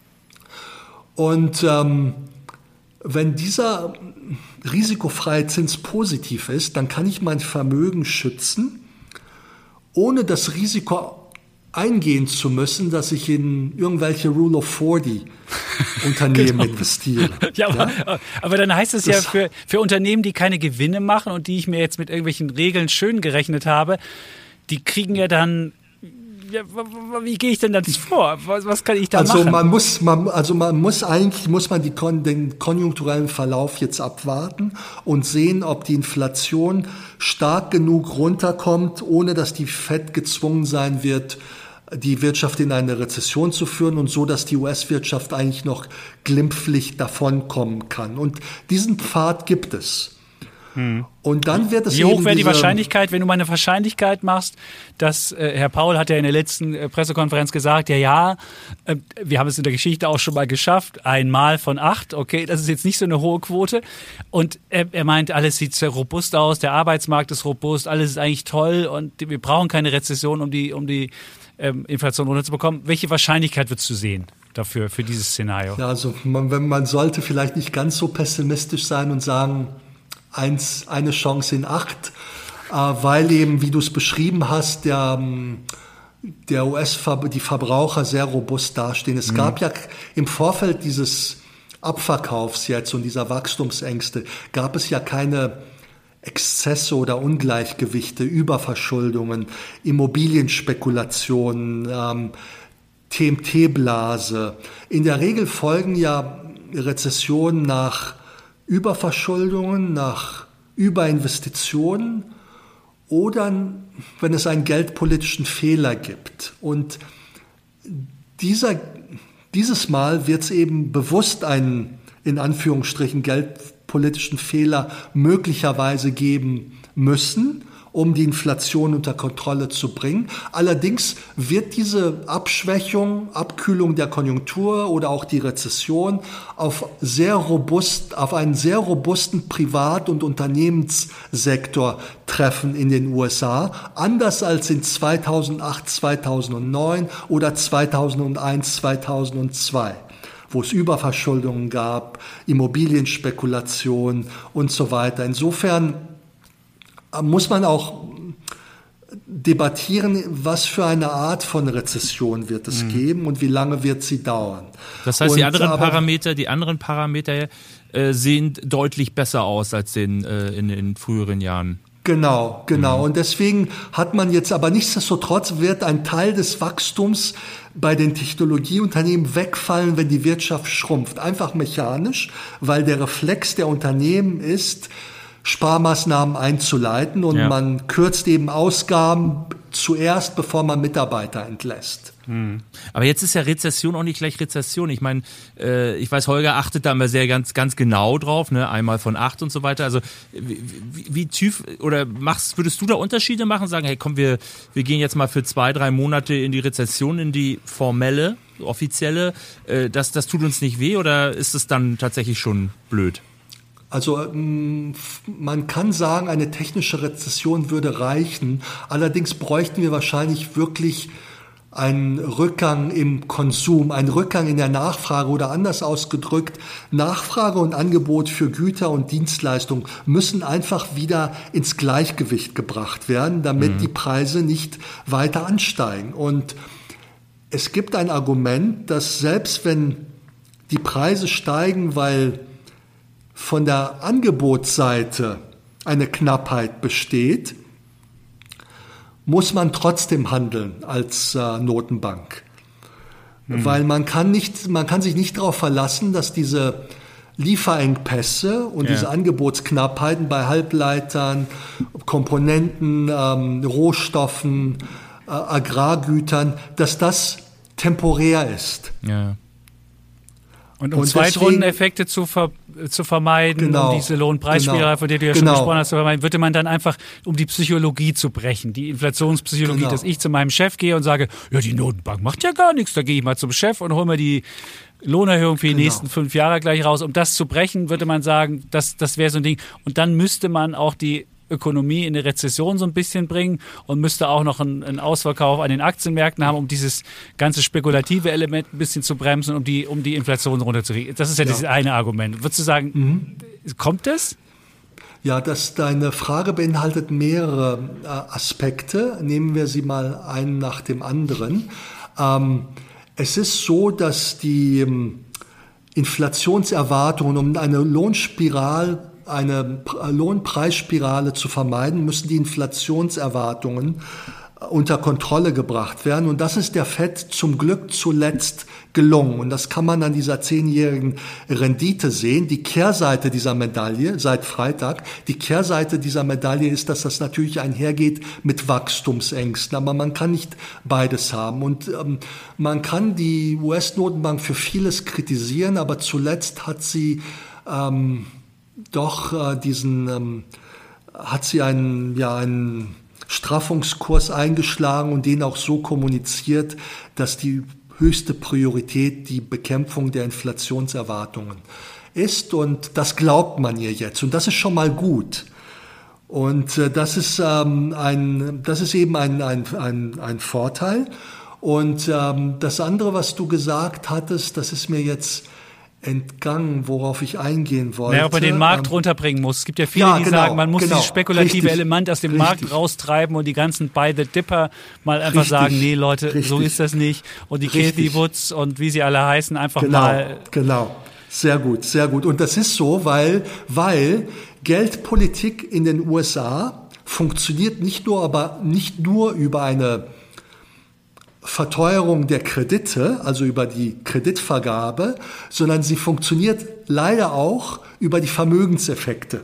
Und ähm, wenn dieser risikofreie Zins positiv ist, dann kann ich mein Vermögen schützen, ohne das Risiko eingehen zu müssen, dass ich in irgendwelche Rule of vierzig Unternehmen genau. investiere. Ja, aber, ja? aber dann heißt es das ja für, für Unternehmen, die keine Gewinne machen und die ich mir jetzt mit irgendwelchen Regeln schön gerechnet habe, die kriegen ja dann... Ja, wie gehe ich denn dann vor? Was, was kann ich da also machen? Man muss, man, also man muss eigentlich, muss man die, den konjunkturellen Verlauf jetzt abwarten und sehen, ob die Inflation stark genug runterkommt, ohne dass die Fed gezwungen sein wird, die Wirtschaft in eine Rezession zu führen, und so, dass die U S-Wirtschaft eigentlich noch glimpflich davonkommen kann. Und diesen Pfad gibt es. Hm. Und dann wird es Wie hoch wäre die Wahrscheinlichkeit, wenn du mal eine Wahrscheinlichkeit machst, dass äh, Herr Paul hat ja in der letzten äh, Pressekonferenz gesagt, ja, ja, äh, wir haben es in der Geschichte auch schon mal geschafft, einmal von acht, okay, das ist jetzt nicht so eine hohe Quote. Und er, er meint, alles sieht sehr robust aus, der Arbeitsmarkt ist robust, alles ist eigentlich toll und wir brauchen keine Rezession, um die, um die ähm, Inflation runterzubekommen. Welche Wahrscheinlichkeit würdest du sehen dafür, für dieses Szenario? Ja, also man, man sollte vielleicht nicht ganz so pessimistisch sein und sagen, Eins, eine Chance in acht, äh, weil eben, wie du es beschrieben hast, der, der U S, die Verbraucher sehr robust dastehen. Es mhm. gab ja im Vorfeld dieses Abverkaufs jetzt und dieser Wachstumsängste, gab es ja keine Exzesse oder Ungleichgewichte, Überverschuldungen, Immobilienspekulationen, ähm, T M T-Blase. In der Regel folgen ja Rezessionen nach Überverschuldungen, nach Überinvestitionen oder wenn es einen geldpolitischen Fehler gibt. Und dieser, dieses Mal wird es eben bewusst einen, in Anführungsstrichen, geldpolitischen Fehler möglicherweise geben müssen, um die Inflation unter Kontrolle zu bringen. Allerdings wird diese Abschwächung, Abkühlung der Konjunktur oder auch die Rezession auf sehr robust, auf einen sehr robusten Privat- und Unternehmenssektor treffen in den U S A, anders als in zweitausendacht, zweitausendneun oder zweitausendeins, zweitausendzwei. Wo es Überverschuldungen gab, Immobilienspekulation und so weiter. Insofern muss man auch debattieren, was für eine Art von Rezession wird es mhm. geben und wie lange wird sie dauern. Das heißt, und, die anderen aber, Parameter, die anderen Parameter äh, sehen deutlich besser aus als in, äh, in den früheren Jahren. Genau, genau. Mhm. Und deswegen hat man jetzt, aber nichtsdestotrotz wird ein Teil des Wachstums bei den Technologieunternehmen wegfallen, wenn die Wirtschaft schrumpft. Einfach mechanisch, weil der Reflex der Unternehmen ist, Sparmaßnahmen einzuleiten und ja. man kürzt eben Ausgaben zuerst, bevor man Mitarbeiter entlässt. Hm. Aber jetzt ist ja Rezession auch nicht gleich Rezession. Ich meine, äh, ich weiß, Holger achtet da immer sehr ganz ganz genau drauf, ne, einmal von acht und so weiter. Also wie, wie, wie tief oder machst, würdest du da Unterschiede machen? Sagen, hey, komm, wir wir gehen jetzt mal für zwei drei Monate in die Rezession, in die formelle, offizielle. Äh, das das tut uns nicht weh oder ist es dann tatsächlich schon blöd? Also man kann sagen, eine technische Rezession würde reichen. Allerdings bräuchten wir wahrscheinlich wirklich ein Rückgang im Konsum, ein Rückgang in der Nachfrage oder anders ausgedrückt, Nachfrage und Angebot für Güter und Dienstleistungen müssen einfach wieder ins Gleichgewicht gebracht werden, damit mhm. die Preise nicht weiter ansteigen. Und es gibt ein Argument, dass selbst wenn die Preise steigen, weil von der Angebotsseite eine Knappheit besteht, muss man trotzdem handeln als äh, Notenbank. Mhm. Weil man kann nicht, man kann sich nicht darauf verlassen, dass diese Lieferengpässe und ja. diese Angebotsknappheiten bei Halbleitern, Komponenten, ähm, Rohstoffen, äh, Agrargütern, dass das temporär ist. Ja. Und um und Zweitrundeneffekte zu, ver, zu vermeiden, genau, um diese Lohnpreisspirale, genau, von der du ja genau. schon gesprochen hast, zu vermeiden, würde man dann einfach, um die Psychologie zu brechen, die Inflationspsychologie, genau. dass ich zu meinem Chef gehe und sage, ja, die Notenbank macht ja gar nichts, da gehe ich mal zum Chef und hole mir die Lohnerhöhung für die genau. nächsten fünf Jahre gleich raus. Um das zu brechen, würde man sagen, das, das wäre so ein Ding. Und dann müsste man auch die Ökonomie in eine Rezession so ein bisschen bringen und müsste auch noch einen, einen Ausverkauf an den Aktienmärkten haben, um dieses ganze spekulative Element ein bisschen zu bremsen, um die, um die Inflation runterzukriegen. Das ist ja, ja. dieses eine Argument. Würdest du sagen, mhm. kommt das? Ja, das, deine Frage beinhaltet mehrere äh, Aspekte. Nehmen wir sie mal einen nach dem anderen. Ähm, es ist so, dass die ähm, Inflationserwartungen um eine Lohnspirale eine Lohnpreisspirale zu vermeiden, müssen die Inflationserwartungen unter Kontrolle gebracht werden. Und das ist der Fed zum Glück zuletzt gelungen. Und das kann man an dieser zehnjährigen Rendite sehen. Die Kehrseite dieser Medaille seit Freitag, die Kehrseite dieser Medaille ist, dass das natürlich einhergeht mit Wachstumsängsten. Aber man kann nicht beides haben. Und ähm, man kann die U S-Notenbank für vieles kritisieren, aber zuletzt hat sie ähm, doch äh, diesen ähm, hat sie einen ja einen Straffungskurs eingeschlagen und den auch so kommuniziert, dass die höchste Priorität die Bekämpfung der Inflationserwartungen ist, und das glaubt man ihr jetzt, und das ist schon mal gut. Und äh, das ist ähm, ein das ist eben ein ein ein, ein Vorteil. Und ähm, das andere, was du gesagt hattest, das ist mir jetzt entgangen, worauf ich eingehen wollte. Naja, ob man den Markt ähm, runterbringen muss. Es gibt ja viele, ja, die genau, sagen, man muss genau, dieses spekulative richtig, Element aus dem richtig. Markt raustreiben und die ganzen Buy the Dipper mal einfach richtig, sagen, nee Leute, richtig. so ist das nicht. Und die Cathie Woods und wie sie alle heißen, einfach genau, mal... Genau, sehr gut, sehr gut. Und das ist so, weil, weil Geldpolitik in den U S A funktioniert nicht nur, aber nicht nur über eine Verteuerung der Kredite, also über die Kreditvergabe, sondern sie funktioniert leider auch über die Vermögenseffekte.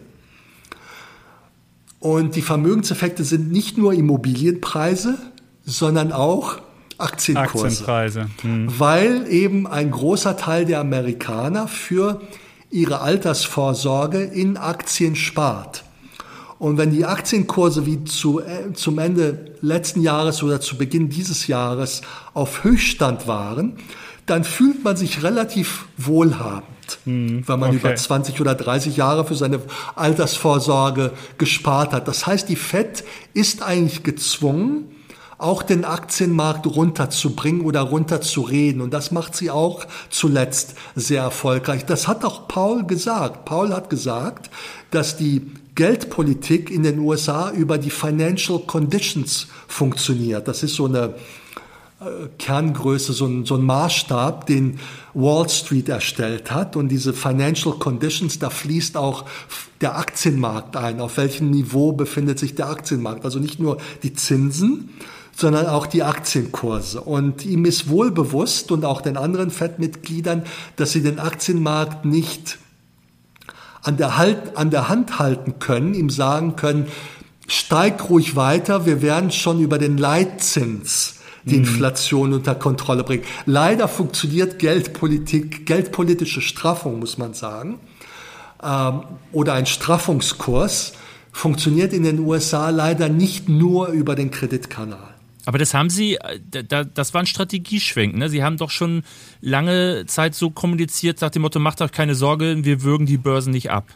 Und die Vermögenseffekte sind nicht nur Immobilienpreise, sondern auch Aktienkurse. Aktienpreise. Hm. Weil eben ein großer Teil der Amerikaner für ihre Altersvorsorge in Aktien spart. Und wenn die Aktienkurse wie zu, äh, zum Ende letzten Jahres oder zu Beginn dieses Jahres auf Höchststand waren, dann fühlt man sich relativ wohlhabend, hm, wenn man okay. über zwanzig oder dreißig Jahre für seine Altersvorsorge gespart hat. Das heißt, die Fed ist eigentlich gezwungen, auch den Aktienmarkt runterzubringen oder runterzureden. Und das macht sie auch zuletzt sehr erfolgreich. Das hat auch Paul gesagt. Paul hat gesagt, dass die Geldpolitik in den U S A über die Financial Conditions funktioniert. Das ist so eine äh, Kerngröße, so ein, so ein Maßstab, den Wall Street erstellt hat. Und diese Financial Conditions, da fließt auch der Aktienmarkt ein. Auf welchem Niveau befindet sich der Aktienmarkt? Also nicht nur die Zinsen, sondern auch die Aktienkurse. Und ihm ist wohl bewusst, und auch den anderen Fed-Mitgliedern, dass sie den Aktienmarkt nicht an der, halt, an der Hand halten können, ihm sagen können, steig ruhig weiter, wir werden schon über den Leitzins die Inflation mhm. unter Kontrolle bringen. Leider funktioniert Geldpolitik, geldpolitische Straffung, muss man sagen, ähm, oder ein Straffungskurs, funktioniert in den U S A leider nicht nur über den Kreditkanal. Aber das haben Sie, das war ein Strategieschwenk, ne? Sie haben doch schon lange Zeit so kommuniziert, nach dem Motto, macht euch keine Sorge, wir würgen die Börsen nicht ab.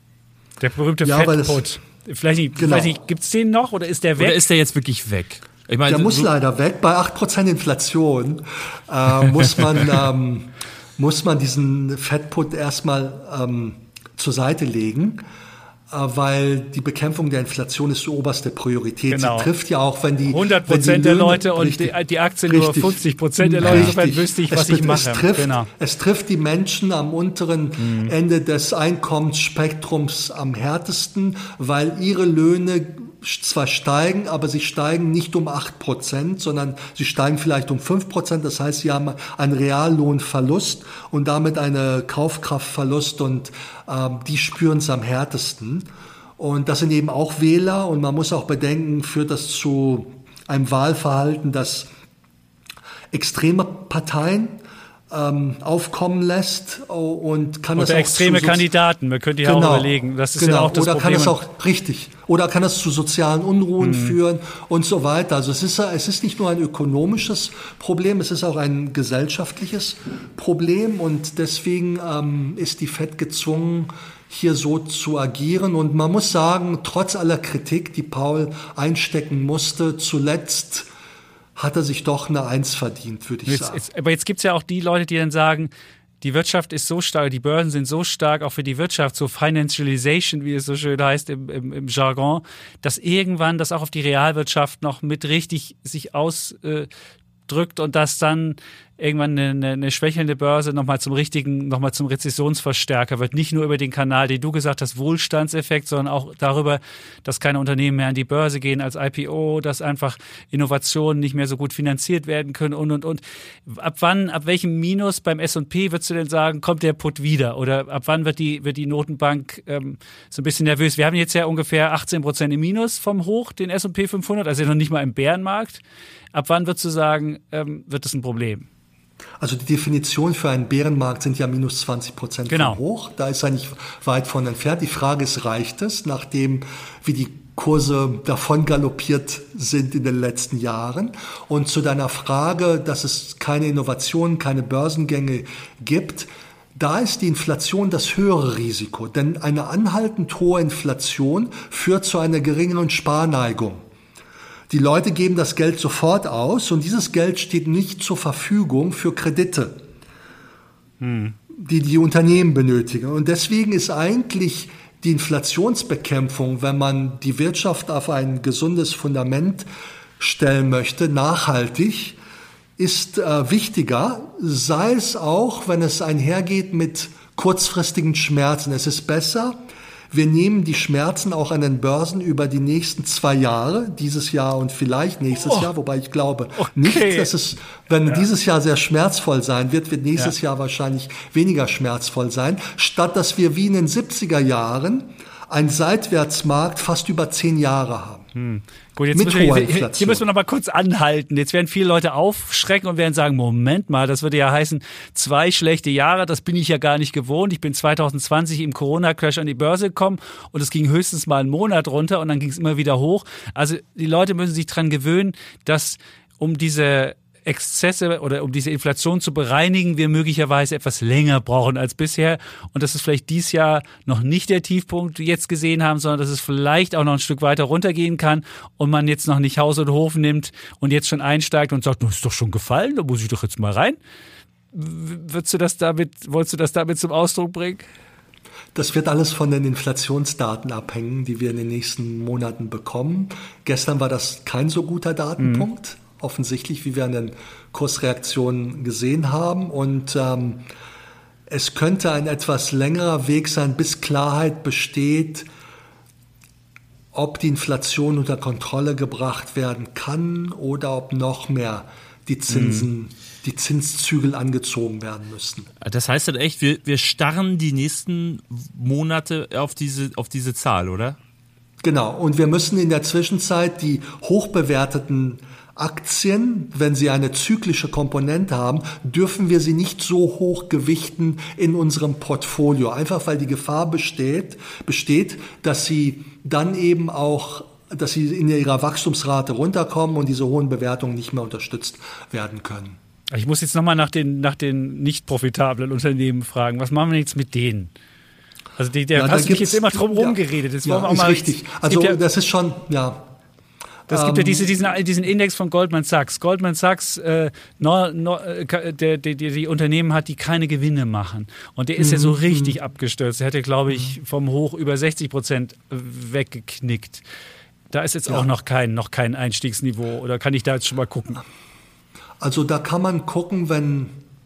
Der berühmte ja, Fed-Put. Vielleicht nicht, genau. nicht, gibt es den noch oder ist der weg? Oder ist der jetzt wirklich weg? Ich meine, der muss so leider weg. Bei acht Prozent Inflation äh, muss man ähm, muss man diesen Fed-Put erstmal ähm, zur Seite legen, äh, weil die Bekämpfung der Inflation ist die oberste Priorität. Genau. Sie trifft ja auch, wenn die hundert wenn die Prozent der Löhne, Leute und richtig, die, die Aktien richtig, nur fünfzig Prozent der Leute, insofern wüsste ich, was es, ich mache. Es trifft, genau. es trifft die Menschen am unteren mhm. Ende des Einkommensspektrums am härtesten, weil ihre Löhne zwar steigen, aber sie steigen nicht um acht Prozent, sondern sie steigen vielleicht um fünf Prozent. Das heißt, sie haben einen Reallohnverlust und damit einen Kaufkraftverlust und ähm, die spüren es am härtesten. Und das sind eben auch Wähler und man muss auch bedenken, führt das zu einem Wahlverhalten, das extreme Parteien ähm, aufkommen lässt und kann Oder das auch extreme zu Kandidaten, man könnte ja genau, auch überlegen. Das ist genau. ja auch das Oder Problem. kann es auch, richtig, oder kann es zu sozialen Unruhen mhm. führen und so weiter. Also es ist, es ist nicht nur ein ökonomisches Problem, es ist auch ein gesellschaftliches Problem und deswegen ähm, ist die Fed gezwungen, hier so zu agieren. Und man muss sagen, trotz aller Kritik, die Paul einstecken musste, zuletzt hat er sich doch eine Eins verdient, würde ich jetzt, sagen. Jetzt, aber jetzt gibt es ja auch die Leute, die dann sagen, die Wirtschaft ist so stark, die Börsen sind so stark, auch für die Wirtschaft, so Financialization, wie es so schön heißt im, im, im Jargon, dass irgendwann das auch auf die Realwirtschaft noch mit richtig sich ausdrückt und dass dann irgendwann eine, eine schwächelnde Börse nochmal zum richtigen, nochmal zum Rezessionsverstärker wird. Nicht nur über den Kanal, den du gesagt hast, Wohlstandseffekt, sondern auch darüber, dass keine Unternehmen mehr an die Börse gehen als I P O, dass einfach Innovationen nicht mehr so gut finanziert werden können und, und, und. Ab wann, ab welchem Minus beim S und P würdest du denn sagen, kommt der Put wieder? Oder ab wann wird die, wird die Notenbank ähm, so ein bisschen nervös? Wir haben jetzt ja ungefähr achtzehn Prozent im Minus vom Hoch, den S und P fünfhundert, also noch nicht mal im Bärenmarkt. Ab wann würdest du sagen, ähm, wird das ein Problem? Also die Definition für einen Bärenmarkt sind ja minus zwanzig Prozent genau. vom Hoch. Da ist er nicht weit von entfernt. Die Frage ist, reicht es, nachdem wie die Kurse davon galoppiert sind in den letzten Jahren? Und zu deiner Frage, dass es keine Innovationen, keine Börsengänge gibt, da ist die Inflation das höhere Risiko. Denn eine anhaltend hohe Inflation führt zu einer geringeren Sparneigung. Die Leute geben das Geld sofort aus und dieses Geld steht nicht zur Verfügung für Kredite, hm. die die Unternehmen benötigen. Und deswegen ist eigentlich die Inflationsbekämpfung, wenn man die Wirtschaft auf ein gesundes Fundament stellen möchte, nachhaltig, ist äh, wichtiger, sei es auch, wenn es einhergeht mit kurzfristigen Schmerzen. Es ist besser, wir nehmen die Schmerzen auch an den Börsen über die nächsten zwei Jahre, dieses Jahr und vielleicht nächstes oh. Jahr, wobei ich glaube okay. nicht, dass es, wenn ja. dieses Jahr sehr schmerzvoll sein wird, wird nächstes ja. Jahr wahrscheinlich weniger schmerzvoll sein, statt dass wir wie in den siebziger Jahren einen Seitwärtsmarkt fast über zehn Jahre haben. Hm. Gut, jetzt mit müssen hoher wir, Inflation. Hier müssen wir noch mal kurz anhalten. Jetzt werden viele Leute aufschrecken und werden sagen, Moment mal, das würde ja heißen, zwei schlechte Jahre, das bin ich ja gar nicht gewohnt. Ich bin zwanzig zwanzig im Corona-Crash an die Börse gekommen und es ging höchstens mal einen Monat runter und dann ging es immer wieder hoch. Also die Leute müssen sich dran gewöhnen, dass um diese Exzesse oder um diese Inflation zu bereinigen, wir möglicherweise etwas länger brauchen als bisher und dass es vielleicht dieses Jahr noch nicht der Tiefpunkt jetzt gesehen haben, sondern dass es vielleicht auch noch ein Stück weiter runtergehen kann und man jetzt noch nicht Haus und Hof nimmt und jetzt schon einsteigt und sagt, das ist doch schon gefallen, da muss ich doch jetzt mal rein. Würdest du das damit, wolltest du das damit zum Ausdruck bringen? Das wird alles von den Inflationsdaten abhängen, die wir in den nächsten Monaten bekommen. Gestern war das kein so guter Datenpunkt. Mhm. Offensichtlich, wie wir an den Kursreaktionen gesehen haben. Und ähm, es könnte ein etwas längerer Weg sein, bis Klarheit besteht, ob die Inflation unter Kontrolle gebracht werden kann oder ob noch mehr die Zinsen, mhm. die Zinszügel angezogen werden müssen. Das heißt dann echt, wir, wir starren die nächsten Monate auf diese, auf diese Zahl, oder? Genau. Und wir müssen in der Zwischenzeit die hochbewerteten Aktien, wenn sie eine zyklische Komponente haben, dürfen wir sie nicht so hoch gewichten in unserem Portfolio. Einfach weil die Gefahr besteht, besteht, dass sie dann eben auch, dass sie in ihrer Wachstumsrate runterkommen und diese hohen Bewertungen nicht mehr unterstützt werden können. Ich muss jetzt nochmal nach den, nach den nicht profitablen Unternehmen fragen. Was machen wir jetzt mit denen? Also die, der ja, hast du mich jetzt immer drum herum geredet. Das ja, wollen wir auch ist mal, richtig. Also ja, das ist schon, ja. Das gibt ja diese, diesen, diesen Index von Goldman Sachs. Goldman Sachs, äh, no, no, äh, der, der, der die Unternehmen hat, die keine Gewinne machen. Und der ist mhm. ja so richtig mhm. abgestürzt. Der hat ja, glaube ich, vom Hoch über sechzig Prozent weggeknickt. Da ist jetzt ja. auch noch kein, noch kein Einstiegsniveau. Oder kann ich da jetzt schon mal gucken? Also da kann man gucken, wenn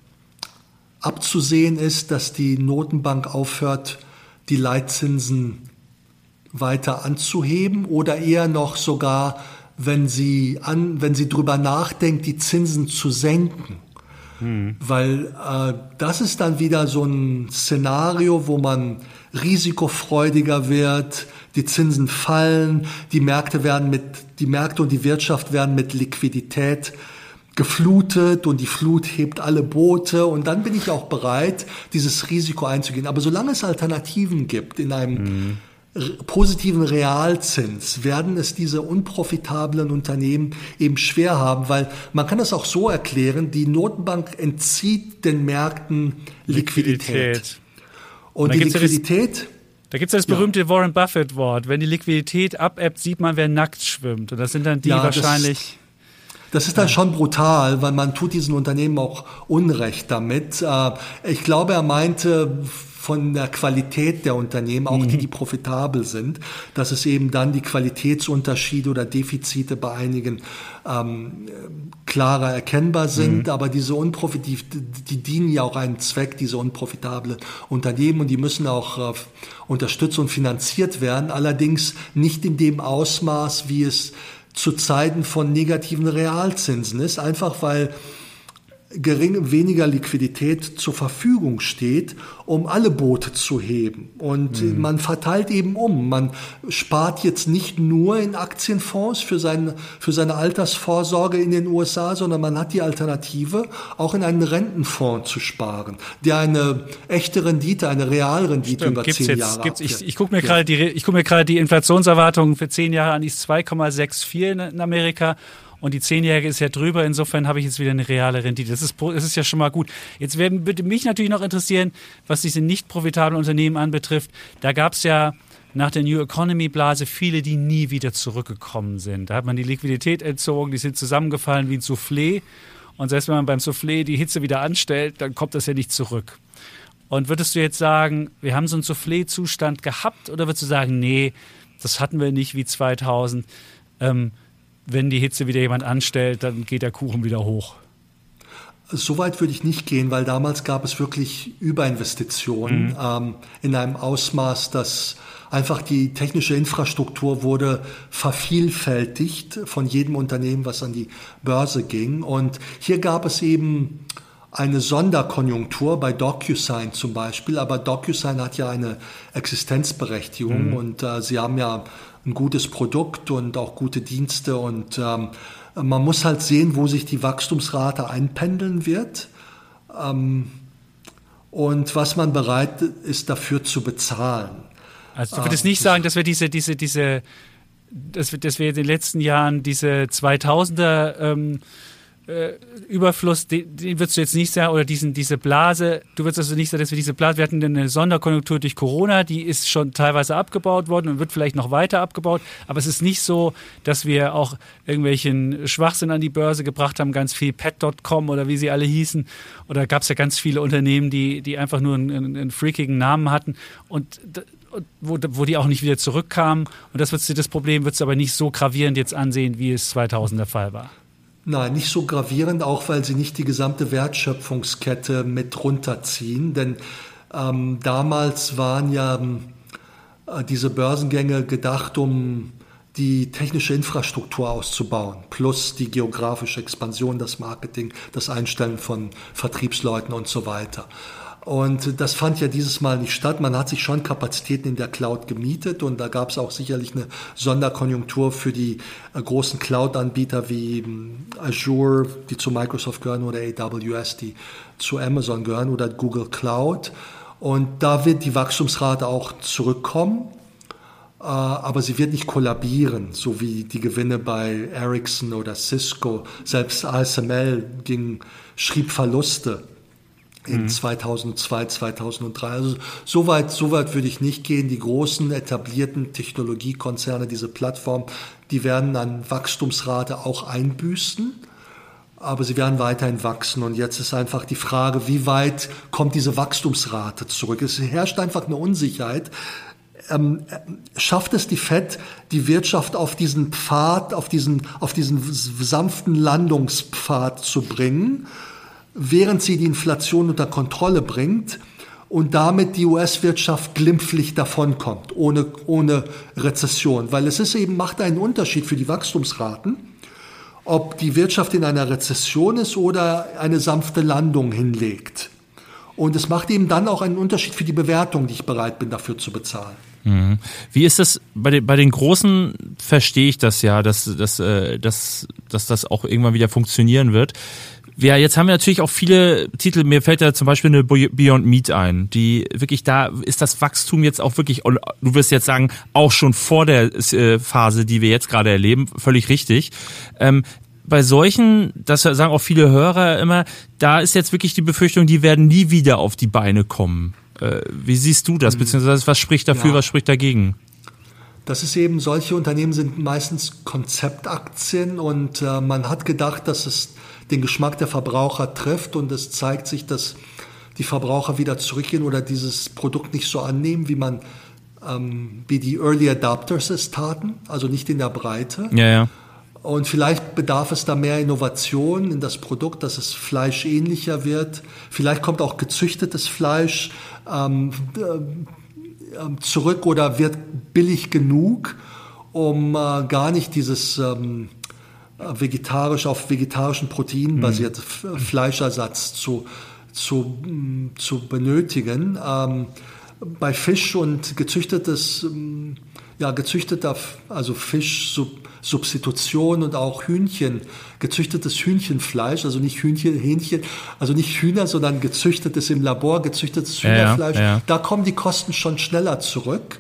abzusehen ist, dass die Notenbank aufhört, die Leitzinsen weiter anzuheben oder eher noch sogar, wenn sie an, wenn sie drüber nachdenkt, die Zinsen zu senken. Hm. Weil äh, das ist dann wieder so ein Szenario, wo man risikofreudiger wird, die Zinsen fallen, die Märkte werden mit, die Märkte und die Wirtschaft werden mit Liquidität geflutet und die Flut hebt alle Boote und dann bin ich auch bereit, dieses Risiko einzugehen. Aber solange es Alternativen gibt in einem hm. positiven Realzins, werden es diese unprofitablen Unternehmen eben schwer haben, weil man kann das auch so erklären, die Notenbank entzieht den Märkten Liquidität. Liquidität. Und, und die Liquidität... Ja das, da gibt es ja das berühmte ja. Warren Buffett-Wort, wenn die Liquidität abebbt, sieht man, wer nackt schwimmt. Und das sind dann die ja, wahrscheinlich... Das, das ist dann ja. schon brutal, weil man tut diesen Unternehmen auch Unrecht damit. Ich glaube, er meinte... von der Qualität der Unternehmen, auch die, die profitabel sind, dass es eben dann die Qualitätsunterschiede oder Defizite bei einigen ähm, klarer erkennbar sind, mhm. aber diese unprofitiv, die dienen ja auch einem Zweck, diese unprofitablen Unternehmen, und die müssen auch äh, unterstützt und finanziert werden, allerdings nicht in dem Ausmaß, wie es zu Zeiten von negativen Realzinsen ist, einfach weil gering, weniger Liquidität zur Verfügung steht, um alle Boote zu heben. Und mhm. man verteilt eben um. Man spart jetzt nicht nur in Aktienfonds für seine, für seine Altersvorsorge in den U S A, sondern man hat die Alternative, auch in einen Rentenfonds zu sparen, der eine echte Rendite, eine Realrendite Stimmt, über gibt's zehn jetzt, Jahre gibt's, Ich, ich gucke mir ja. gerade die, ich guck mir gerade die Inflationserwartungen für zehn Jahre an, die ist zwei Komma vierundsechzig in, in Amerika. Und die zehnjährige ist ja drüber, insofern habe ich jetzt wieder eine reale Rendite. Das ist, das ist ja schon mal gut. Jetzt werden, würde mich natürlich noch interessieren, was diese nicht profitablen Unternehmen anbetrifft. Da gab es ja nach der New Economy Blase viele, die nie wieder zurückgekommen sind. Da hat man die Liquidität entzogen, die sind zusammengefallen wie ein Soufflé. Und selbst wenn man beim Soufflé die Hitze wieder anstellt, dann kommt das ja nicht zurück. Und würdest du jetzt sagen, wir haben so einen Soufflé-Zustand gehabt, oder würdest du sagen, nee, das hatten wir nicht wie zweitausend, ähm, wenn die Hitze wieder jemand anstellt, dann geht der Kuchen wieder hoch? So weit würde ich nicht gehen, weil damals gab es wirklich Überinvestitionen mhm. ähm, in einem Ausmaß, dass einfach die technische Infrastruktur wurde vervielfältigt von jedem Unternehmen, was an die Börse ging. Und hier gab es eben eine Sonderkonjunktur bei DocuSign zum Beispiel, aber DocuSign hat ja eine Existenzberechtigung mhm. und äh, sie haben ja ein gutes Produkt und auch gute Dienste, und ähm, man muss halt sehen, wo sich die Wachstumsrate einpendeln wird ähm, und was man bereit ist, dafür zu bezahlen. Also du würdest ähm, nicht sagen, dass wir diese, diese, diese, dass wir, dass wir in den letzten Jahren diese zweitausender ähm, Äh, Überfluss, den, den würdest du jetzt nicht sagen, oder diesen, diese Blase, du würdest also nicht sagen, dass wir diese Blase, wir hatten eine Sonderkonjunktur durch Corona, die ist schon teilweise abgebaut worden und wird vielleicht noch weiter abgebaut, aber es ist nicht so, dass wir auch irgendwelchen Schwachsinn an die Börse gebracht haben, ganz viel Pet Punkt com oder wie sie alle hießen, oder gab es ja ganz viele Unternehmen, die, die einfach nur einen, einen freakigen Namen hatten und Wo, wo die auch nicht wieder zurückkamen, und das, würdest du, das Problem würdest du aber nicht so gravierend jetzt ansehen, wie es zweitausend der Fall war. Nein, nicht so gravierend, auch weil sie nicht die gesamte Wertschöpfungskette mit runterziehen. Denn ähm, damals waren ja äh, diese Börsengänge gedacht, um die technische Infrastruktur auszubauen, plus die geografische Expansion, das Marketing, das Einstellen von Vertriebsleuten und so weiter. Und das fand ja dieses Mal nicht statt. Man hat sich schon Kapazitäten in der Cloud gemietet, und da gab es auch sicherlich eine Sonderkonjunktur für die äh, großen Cloud-Anbieter wie äh, Azure, die zu Microsoft gehören, oder A W S, die zu Amazon gehören, oder Google Cloud. Und da wird die Wachstumsrate auch zurückkommen, äh, aber sie wird nicht kollabieren, so wie die Gewinne bei Ericsson oder Cisco. Selbst A S M L ging, schrieb Verluste. in mhm. zweitausendzwei, zweitausenddrei. Also so weit, so weit würde ich nicht gehen. Die großen etablierten Technologiekonzerne, diese Plattform, die werden an Wachstumsrate auch einbüßen, aber sie werden weiterhin wachsen. Und jetzt ist einfach die Frage, wie weit kommt diese Wachstumsrate zurück? Es herrscht einfach eine Unsicherheit. Ähm, schafft es die Fed, die Wirtschaft auf diesen Pfad, auf diesen, auf diesen sanften Landungspfad zu bringen, während sie die Inflation unter Kontrolle bringt und damit die U S-Wirtschaft glimpflich davonkommt, ohne, ohne Rezession. Weil es ist eben, macht einen Unterschied für die Wachstumsraten, ob die Wirtschaft in einer Rezession ist oder eine sanfte Landung hinlegt. Und es macht eben dann auch einen Unterschied für die Bewertung, die ich bereit bin, dafür zu bezahlen. Mhm. Wie ist das bei den, bei den Großen? Verstehe ich das ja, dass, dass, dass, dass das auch irgendwann wieder funktionieren wird. Ja, jetzt haben wir natürlich auch viele Titel. Mir fällt ja zum Beispiel eine Beyond Meat ein, die wirklich, da ist das Wachstum jetzt auch wirklich, du wirst jetzt sagen, auch schon vor der Phase, die wir jetzt gerade erleben, völlig richtig. Ähm, bei solchen, das sagen auch viele Hörer immer, da ist jetzt wirklich die Befürchtung, die werden nie wieder auf die Beine kommen. Äh, wie siehst du das? Beziehungsweise was spricht dafür, ja. was spricht dagegen? Das ist eben, solche Unternehmen sind meistens Konzeptaktien und äh, man hat gedacht, dass es den Geschmack der Verbraucher trifft und es zeigt sich, dass die Verbraucher wieder zurückgehen oder dieses Produkt nicht so annehmen, wie man, ähm, wie die Early Adopters es taten, also nicht in der Breite. Ja, ja. Und vielleicht bedarf es da mehr Innovation in das Produkt, dass es fleischähnlicher wird. Vielleicht kommt auch gezüchtetes Fleisch ähm, äh, zurück oder wird billig genug, um äh, gar nicht dieses ähm, vegetarisch auf vegetarischen Proteinen basierte mhm. Fleischersatz zu, zu, zu benötigen. Ähm, bei Fisch und gezüchtetes, ja, gezüchteter, also Fischsubstitution und auch Hühnchen, gezüchtetes Hühnchenfleisch, also nicht Hühnchen, Hähnchen, also nicht Hühner, sondern gezüchtetes im Labor, gezüchtetes Hühnerfleisch. Ja, ja. Da kommen die Kosten schon schneller zurück.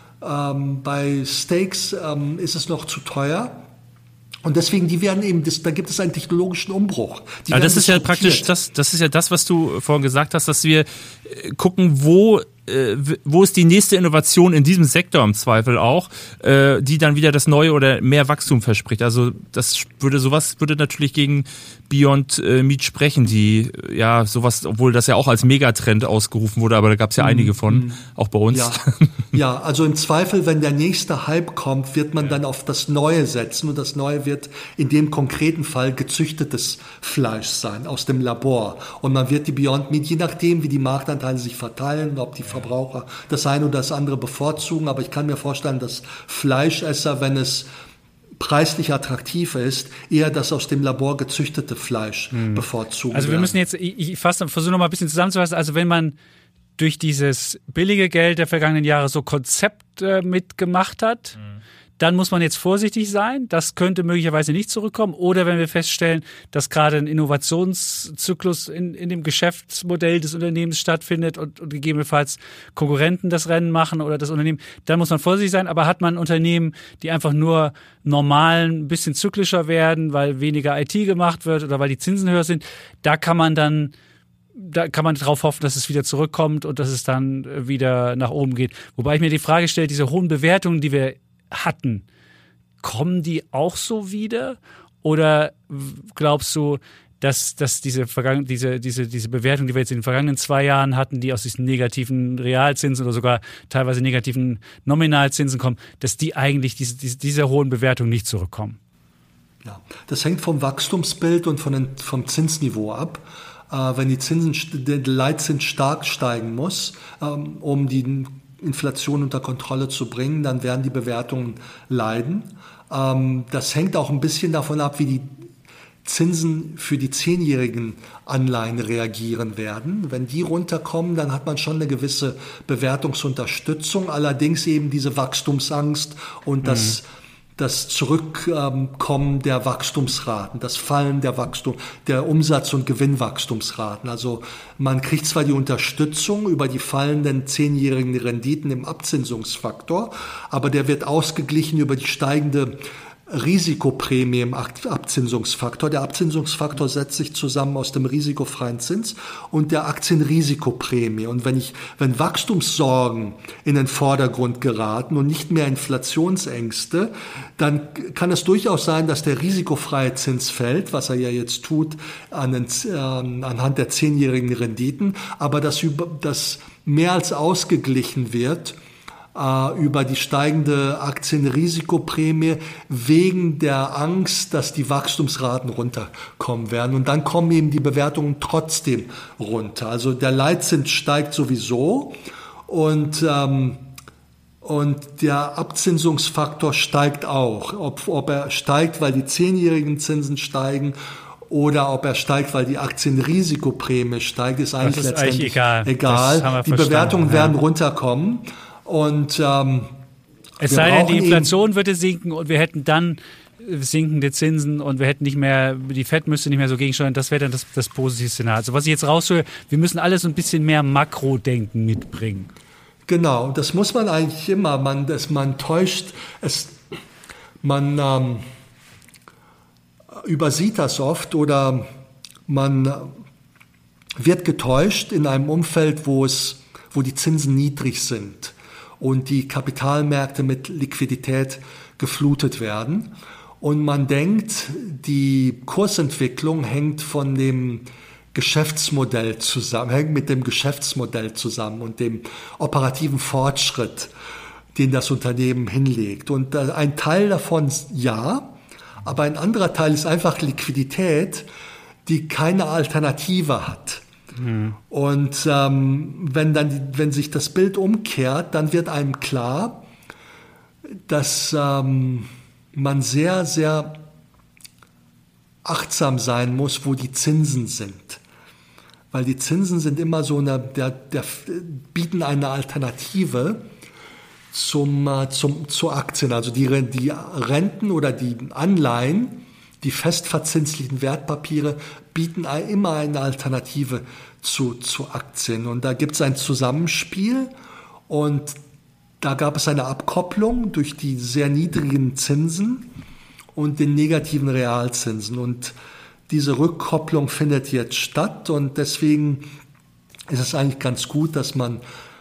Ähm, bei Steaks ähm, ist es noch zu teuer. Und deswegen, die werden eben, das, da gibt es einen technologischen Umbruch. Die Aber das ist ja praktisch, das, das ist ja das, was du vorhin gesagt hast, dass wir gucken, wo, äh, wo ist die nächste Innovation in diesem Sektor im Zweifel auch, äh, die dann wieder das Neue oder mehr Wachstum verspricht. Also das würde sowas würde natürlich gegen Beyond äh, Meat sprechen, die ja sowas, obwohl das ja auch als Megatrend ausgerufen wurde, aber da gab es ja einige von, mm, auch bei uns. Ja. ja, also im Zweifel, wenn der nächste Hype kommt, wird man dann auf das Neue setzen und das Neue wird in dem konkreten Fall gezüchtetes Fleisch sein aus dem Labor. Und man wird die Beyond Meat, je nachdem, wie die Marktanteile sich verteilen, ob die Verbraucher das eine oder das andere bevorzugen, aber ich kann mir vorstellen, dass Fleischesser, wenn es preislich attraktiv ist, eher das aus dem Labor gezüchtete Fleisch hm. bevorzugen. Also wir werden. müssen jetzt, ich, ich fasse, versuche noch mal ein bisschen zusammenzufassen, also wenn man durch dieses billige Geld der vergangenen Jahre so Konzepte mitgemacht hat, hm. dann muss man jetzt vorsichtig sein. Das könnte möglicherweise nicht zurückkommen. Oder wenn wir feststellen, dass gerade ein Innovationszyklus in, in dem Geschäftsmodell des Unternehmens stattfindet und, und gegebenenfalls Konkurrenten das Rennen machen oder das Unternehmen, dann muss man vorsichtig sein. Aber hat man Unternehmen, die einfach nur normal ein bisschen zyklischer werden, weil weniger I T gemacht wird oder weil die Zinsen höher sind, da kann man dann da kann man drauf hoffen, dass es wieder zurückkommt und dass es dann wieder nach oben geht. Wobei ich mir die Frage stelle, diese hohen Bewertungen, die wir hatten, kommen die auch so wieder? Oder glaubst du, dass, dass diese, Vergangen- diese, diese, diese Bewertung, die wir jetzt in den vergangenen zwei Jahren hatten, die aus diesen negativen Realzinsen oder sogar teilweise negativen Nominalzinsen kommen, dass die eigentlich diese, diese, diese hohen Bewertungen nicht zurückkommen? Ja, das hängt vom Wachstumsbild und von den, vom Zinsniveau ab. Äh, wenn die Zinsen, der Leitzins stark steigen muss, ähm, um die Inflation unter Kontrolle zu bringen, dann werden die Bewertungen leiden. Ähm, das hängt auch ein bisschen davon ab, wie die Zinsen für die zehnjährigen Anleihen reagieren werden. Wenn die runterkommen, dann hat man schon eine gewisse Bewertungsunterstützung, allerdings eben diese Wachstumsangst und das mhm. das Zurückkommen der Wachstumsraten, das Fallen der Wachstum, der Umsatz- und Gewinnwachstumsraten. Also man kriegt zwar die Unterstützung über die fallenden zehnjährigen Renditen im Abzinsungsfaktor, aber der wird ausgeglichen über die steigende Risikoprämie im Abzinsungsfaktor. Der Abzinsungsfaktor setzt sich zusammen aus dem risikofreien Zins und der Aktienrisikoprämie. Und wenn ich, wenn Wachstumssorgen in den Vordergrund geraten und nicht mehr Inflationsängste, dann kann es durchaus sein, dass der risikofreie Zins fällt, was er ja jetzt tut an den, äh, anhand der zehnjährigen Renditen, aber dass über, dass mehr als ausgeglichen wird über die steigende Aktienrisikoprämie wegen der Angst, dass die Wachstumsraten runterkommen werden. Und dann kommen eben die Bewertungen trotzdem runter. Also der Leitzins steigt sowieso und ähm, und der Abzinsungsfaktor steigt auch. Ob, ob er steigt, weil die zehnjährigen Zinsen steigen oder ob er steigt, weil die Aktienrisikoprämie steigt, ist eigentlich ist letztendlich eigentlich egal. egal. Die Bewertungen ja. werden runterkommen. Und ähm, es sei denn, die Inflation würde sinken und wir hätten dann sinkende Zinsen und wir hätten nicht mehr, die Fed müsste nicht mehr so gegensteuern, das wäre dann das, das positive Szenario. Also was ich jetzt raushöre, wir müssen alles so ein bisschen mehr Makrodenken mitbringen. Genau, das muss man eigentlich immer. Man, das, man täuscht, es, man ähm, übersieht das oft oder man wird getäuscht in einem Umfeld, wo es, wo die Zinsen niedrig sind und die Kapitalmärkte mit Liquidität geflutet werden. Und man denkt, die Kursentwicklung hängt von dem Geschäftsmodell zusammen, hängt mit dem Geschäftsmodell zusammen und dem operativen Fortschritt, den das Unternehmen hinlegt. Und ein Teil davon ja, aber ein anderer Teil ist einfach Liquidität, die keine Alternative hat. Mhm. Und ähm, wenn dann, die, wenn sich das Bild umkehrt, dann wird einem klar, dass ähm, man sehr, sehr achtsam sein muss, wo die Zinsen sind. Weil die Zinsen sind immer so eine, der, der bieten eine Alternative zum, zum, zu Aktien. Also die, die Renten oder die Anleihen, die festverzinslichen Wertpapiere bieten immer eine Alternative zu, zu Aktien. Und da gibt es ein Zusammenspiel und da gab es eine Abkopplung durch die sehr niedrigen Zinsen und den negativen Realzinsen. Und diese Rückkopplung findet jetzt statt und deswegen ist es eigentlich ganz gut, dass man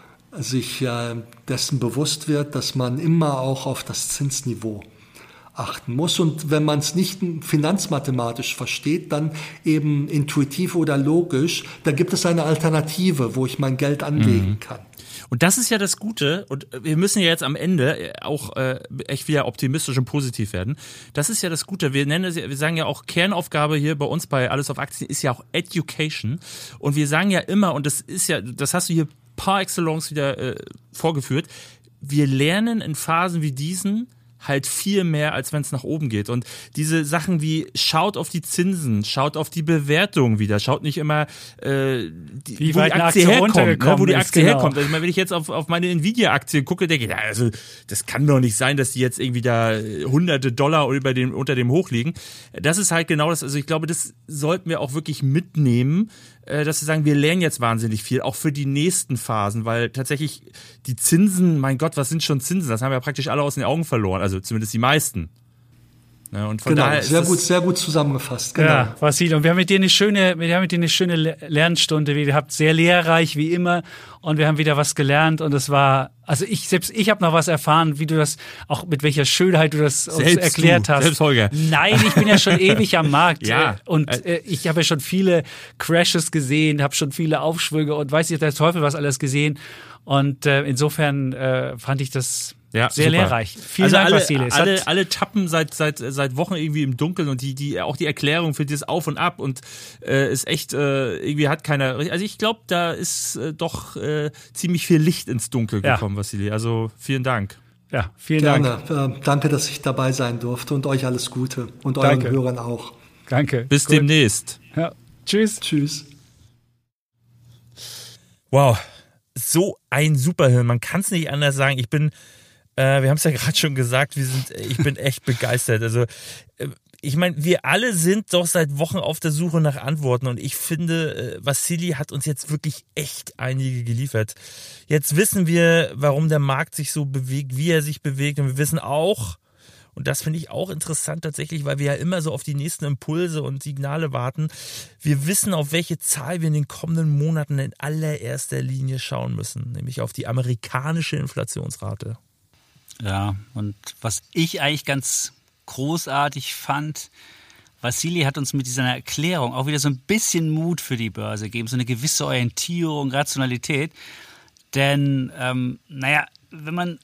sich äh, dessen bewusst wird, dass man immer auch auf das Zinsniveau achten muss. Und wenn man es nicht finanzmathematisch versteht, dann eben intuitiv oder logisch, da gibt es eine Alternative, wo ich mein Geld anlegen mhm. kann. Und das ist ja das Gute, und wir müssen ja jetzt am Ende auch äh, echt wieder optimistisch und positiv werden. Das ist ja das Gute. Wir nennen es, wir sagen ja auch, Kernaufgabe hier bei uns bei Alles auf Aktien ist ja auch Education. Und wir sagen ja immer, und das ist ja, das hast du hier par excellence wieder äh, vorgeführt, wir lernen in Phasen wie diesen halt viel mehr, als wenn es nach oben geht. Und diese Sachen wie, schaut auf die Zinsen, schaut auf die Bewertung wieder, schaut nicht immer, äh, die, wie wo weit die Aktie herkommt, ne, wo die Aktie ist, genau. herkommt. Also ich meine, wenn ich jetzt auf, auf meine Nvidia-Aktie gucke, denke ich, ja, also das kann doch nicht sein, dass die jetzt irgendwie da hunderte Dollar über dem, unter dem Hoch liegen. Das ist halt genau das, also ich glaube, das sollten wir auch wirklich mitnehmen, dass wir sagen, wir lernen jetzt wahnsinnig viel, auch für die nächsten Phasen, weil tatsächlich die Zinsen, mein Gott, was sind schon Zinsen? Das haben wir ja praktisch alle aus den Augen verloren, also zumindest die meisten. Ja, und von genau, daher sehr ist gut, sehr gut zusammengefasst. Genau. Ja, Vasil, und wir haben mit dir eine schöne, wir haben mit dir eine schöne Lernstunde. Ihr habt sehr lehrreich wie immer und wir haben wieder was gelernt und es war, also ich selbst ich habe noch was erfahren, wie du das auch mit welcher Schönheit du das uns selbst erklärt du, hast. Selbst Holger. Nein, ich bin ja schon ewig am Markt ja. und äh, ich habe ja schon viele Crashes gesehen, habe schon viele Aufschwünge und weiß nicht der Teufel was alles gesehen und äh, insofern äh, fand ich das Ja, sehr super. lehrreich. Vielen also Dank, alle, Vasil. Alle, alle tappen seit, seit, seit Wochen irgendwie im Dunkeln und die, die, auch die Erklärung für dieses Auf und Ab und äh, ist echt, äh, irgendwie hat keiner, also ich glaube, da ist äh, doch äh, ziemlich viel Licht ins Dunkel gekommen, ja. Vasili. Also vielen Dank. Ja, vielen Gerne. Dank. Äh, danke, dass ich dabei sein durfte und euch alles Gute und euren danke. Hörern auch. Danke. Bis Gut. demnächst. Ja. Tschüss. Tschüss. Wow, so ein Superhirn. Man kann es nicht anders sagen. Ich bin Äh, wir haben es ja gerade schon gesagt, wir sind, ich bin echt begeistert. Also äh, ich meine, wir alle sind doch seit Wochen auf der Suche nach Antworten und ich finde, äh, Vasili hat uns jetzt wirklich echt einige geliefert. Jetzt wissen wir, warum der Markt sich so bewegt, wie er sich bewegt und wir wissen auch, Und das finde ich auch interessant tatsächlich, weil wir ja immer so auf die nächsten Impulse und Signale warten. Wir wissen, auf welche Zahl wir in den kommenden Monaten in allererster Linie schauen müssen, nämlich auf die amerikanische Inflationsrate. Ja, und was ich eigentlich ganz großartig fand, Vassili hat uns mit dieser Erklärung auch wieder so ein bisschen Mut für die Börse gegeben, so eine gewisse Orientierung, Rationalität. Denn, ähm, naja, wenn man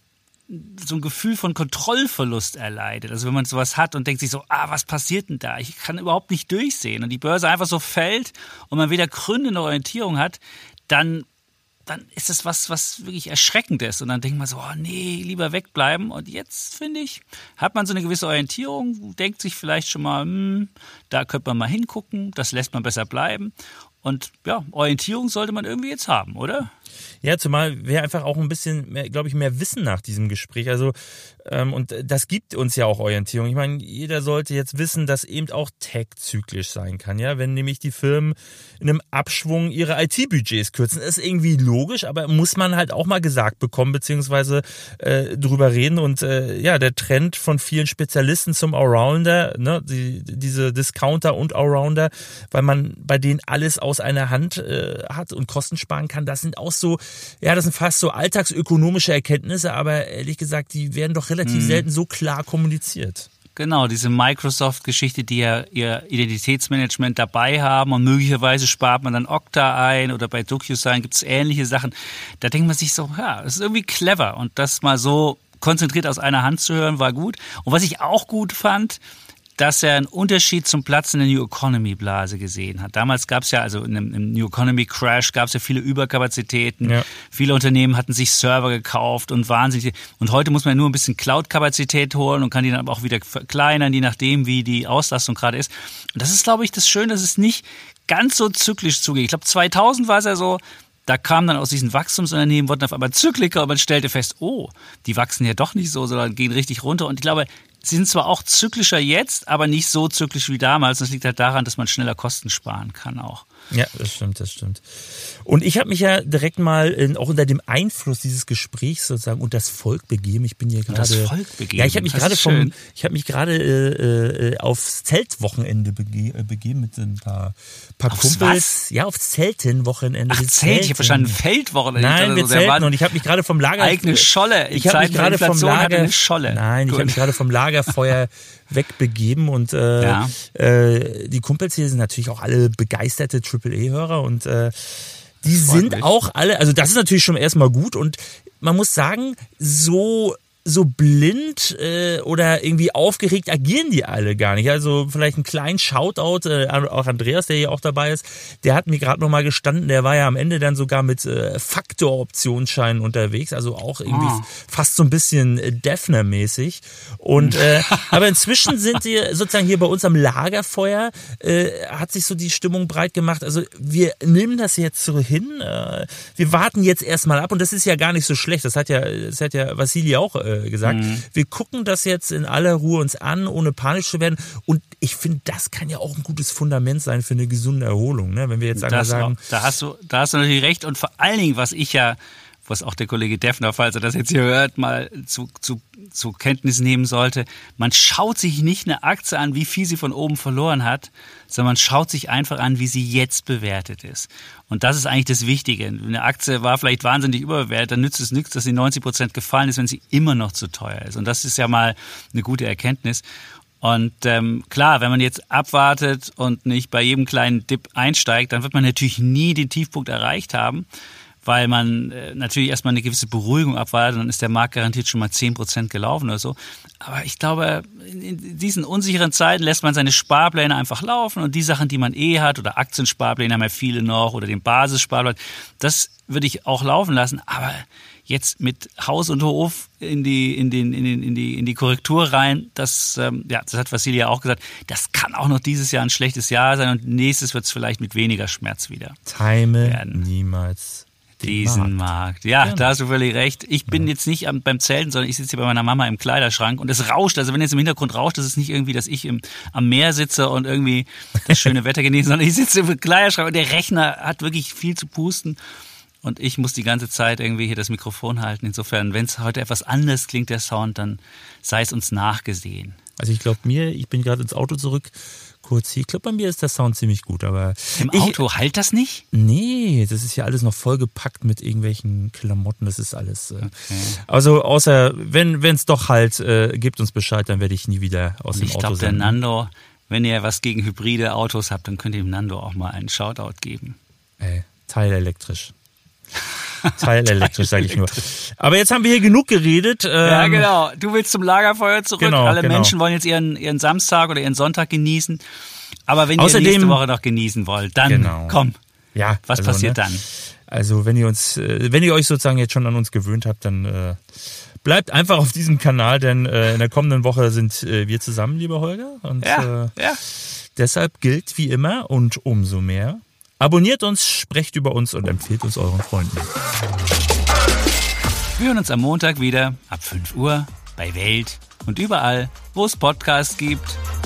so ein Gefühl von Kontrollverlust erleidet, also wenn man sowas hat und denkt sich so, ah, was passiert denn da? Ich kann überhaupt nicht durchsehen und die Börse einfach so fällt und man weder Gründe noch Orientierung hat, dann dann ist das was, was wirklich erschreckend ist. Und dann denkt man so, oh nee, lieber wegbleiben. Und jetzt, finde ich, hat man so eine gewisse Orientierung, denkt sich vielleicht schon mal, hm, da könnte man mal hingucken, das lässt man besser bleiben. Und ja, Orientierung sollte man irgendwie jetzt haben, oder? Ja, zumal wir einfach auch ein bisschen, mehr, glaube ich, mehr wissen nach diesem Gespräch. Also ähm, und das gibt uns ja auch Orientierung. Ich meine, jeder sollte jetzt wissen, dass eben auch Tech zyklisch sein kann. Ja, wenn nämlich die Firmen in einem Abschwung ihre I T-Budgets kürzen, ist irgendwie logisch, aber muss man halt auch mal gesagt bekommen beziehungsweise äh, drüber reden. Und äh, ja, der Trend von vielen Spezialisten zum Allrounder, ne, die, diese Discounter und Allrounder, weil man bei denen alles aus einer Hand äh, hat und Kosten sparen kann, das sind auch so, ja, das sind fast so alltagsökonomische Erkenntnisse, aber ehrlich gesagt, die werden doch relativ mhm. selten so klar kommuniziert. Genau, diese Microsoft-Geschichte, die ja ihr Identitätsmanagement dabei haben und möglicherweise spart man dann Okta ein oder bei DocuSign gibt es ähnliche Sachen. Da denkt man sich so, ja, das ist irgendwie clever und das mal so konzentriert aus einer Hand zu hören, war gut. Und was ich auch gut fand, dass er einen Unterschied zum Platz in der New Economy Blase gesehen hat. Damals gab es ja, also in einem, im New Economy Crash gab es ja viele Überkapazitäten. Ja. Viele Unternehmen hatten sich Server gekauft und wahnsinnig. Und heute muss man nur ein bisschen Cloud-Kapazität holen und kann die dann aber auch wieder verkleinern, je nachdem, wie die Auslastung gerade ist. Und das ist, glaube ich, das Schöne, dass es nicht ganz so zyklisch zugeht. Ich glaube, zweitausend war es ja so, da kamen dann aus diesen Wachstumsunternehmen, wurden auf einmal Zykliker und man stellte fest, oh, die wachsen ja doch nicht so, sondern gehen richtig runter. Und ich glaube, sie sind zwar auch zyklischer jetzt, aber nicht so zyklisch wie damals. Das liegt halt daran, dass man schneller Kosten sparen kann auch. Ja, das stimmt, das stimmt. Und ich habe mich ja direkt mal in, auch unter dem Einfluss dieses Gesprächs sozusagen und das Volk begeben. Ich bin hier gerade. Das Volk begeben. Ja, ich habe mich gerade vom, ich habe mich gerade äh, äh, aufs Zeltwochenende bege- begeben mit ein paar, paar aufs Kumpels. Was? Ja, aufs Zeltenwochenende. Ach, Zelt, ich habe verstanden Feldwochenende. Nein, wir so, zelten und ich habe mich gerade vom Lager. Eigene Scholle. Ich habe mich gerade vom Lager. Eine Scholle. Nein, Gut. ich habe mich gerade vom Lagerfeuer wegbegeben und äh, ja. äh, die Kumpels hier sind natürlich auch alle begeisterte Triple A-Hörer und äh, die sind mich. auch alle, also das ist natürlich schon erstmal gut und man muss sagen, so so blind äh, oder irgendwie aufgeregt agieren die alle gar nicht. Also vielleicht einen kleinen Shoutout, äh, auch Andreas, der hier auch dabei ist, der hat mir gerade nochmal gestanden, der war ja am Ende dann sogar mit äh, Faktor-Optionsscheinen unterwegs, also auch irgendwie oh. fast so ein bisschen äh, Defner-mäßig. Und äh, aber inzwischen sind die sozusagen hier bei uns am Lagerfeuer, äh, hat sich so die Stimmung breit gemacht. Also wir nehmen das jetzt so hin, äh, wir warten jetzt erstmal ab und das ist ja gar nicht so schlecht. Das hat ja, das hat ja Vassili auch äh, gesagt. Mhm. Wir gucken das jetzt in aller Ruhe uns an, ohne panisch zu werden. Und ich finde, das kann ja auch ein gutes Fundament sein für eine gesunde Erholung. Ne? Wenn wir jetzt einmal sagen. Auch, da hast du, da hast du natürlich recht. Und vor allen Dingen, was ich ja, was auch der Kollege Defner, falls er das jetzt hier hört, mal zu, zu, zu Kenntnis nehmen sollte. Man schaut sich nicht eine Aktie an, wie viel sie von oben verloren hat, sondern man schaut sich einfach an, wie sie jetzt bewertet ist. Und das ist eigentlich das Wichtige. Eine Aktie war vielleicht wahnsinnig überbewertet, dann nützt es nichts, dass sie neunzig Prozent gefallen ist, wenn sie immer noch zu teuer ist. Und das ist ja mal eine gute Erkenntnis. Und ähm, klar, wenn man jetzt abwartet und nicht bei jedem kleinen Dip einsteigt, dann wird man natürlich nie den Tiefpunkt erreicht haben, weil man äh, natürlich erstmal eine gewisse Beruhigung abwartet, dann ist der Markt garantiert schon mal zehn Prozent gelaufen oder so. Aber ich glaube, in, in diesen unsicheren Zeiten lässt man seine Sparpläne einfach laufen und die Sachen, die man eh hat oder Aktiensparpläne haben ja viele noch oder den Basissparplan, das würde ich auch laufen lassen. Aber jetzt mit Haus und Hof in die in den in den in die in die Korrektur rein, das ähm, ja, das hat Vassili ja auch gesagt, das kann auch noch dieses Jahr ein schlechtes Jahr sein und nächstes wird es vielleicht mit weniger Schmerz wieder Time werden. Niemals diesen Markt. Markt. Ja, ja, da hast du völlig recht. Ich bin ja. jetzt nicht am, beim Zelten, sondern ich sitze hier bei meiner Mama im Kleiderschrank und es rauscht. Also wenn jetzt im Hintergrund rauscht, das ist nicht irgendwie, dass ich im, am Meer sitze und irgendwie das schöne Wetter genieße, sondern ich sitze im Kleiderschrank und der Rechner hat wirklich viel zu pusten. und ich muss die ganze Zeit irgendwie hier das Mikrofon halten. Insofern, wenn es heute etwas anders klingt, der Sound, dann sei es uns nachgesehen. Also ich glaube mir, ich bin gerade ins Auto zurück, kurz hier. Ich glaube, bei mir ist der Sound ziemlich gut, aber... Im ich, Auto halt das nicht? Nee, das ist ja alles noch vollgepackt mit irgendwelchen Klamotten, das ist alles... Äh, okay. Also außer, wenn es doch halt, äh, gebt uns Bescheid, dann werde ich nie wieder aus dem ich Auto glaub, sein. Ich glaube, der Nando, wenn ihr was gegen hybride Autos habt, dann könnt ihr dem Nando auch mal einen Shoutout geben. Ey, teilelektrisch. Teilelektrisch, sage ich nur. Aber jetzt haben wir hier genug geredet. Ähm, ja, genau. Du willst zum Lagerfeuer zurück. Genau, Alle genau. Menschen wollen jetzt ihren, ihren Samstag oder ihren Sonntag genießen. Aber wenn Außerdem, ihr nächste Woche noch genießen wollt, dann genau. komm. Ja, was also, passiert ne? dann? Also wenn ihr uns, äh, wenn ihr euch sozusagen jetzt schon an uns gewöhnt habt, dann äh, bleibt einfach auf diesem Kanal, denn äh, in der kommenden Woche sind äh, wir zusammen, lieber Holger. Und ja, äh, ja. deshalb gilt wie immer und umso mehr: abonniert uns, sprecht über uns und empfehlt uns euren Freunden. Wir hören uns am Montag wieder ab fünf Uhr bei Welt und überall, wo es Podcasts gibt.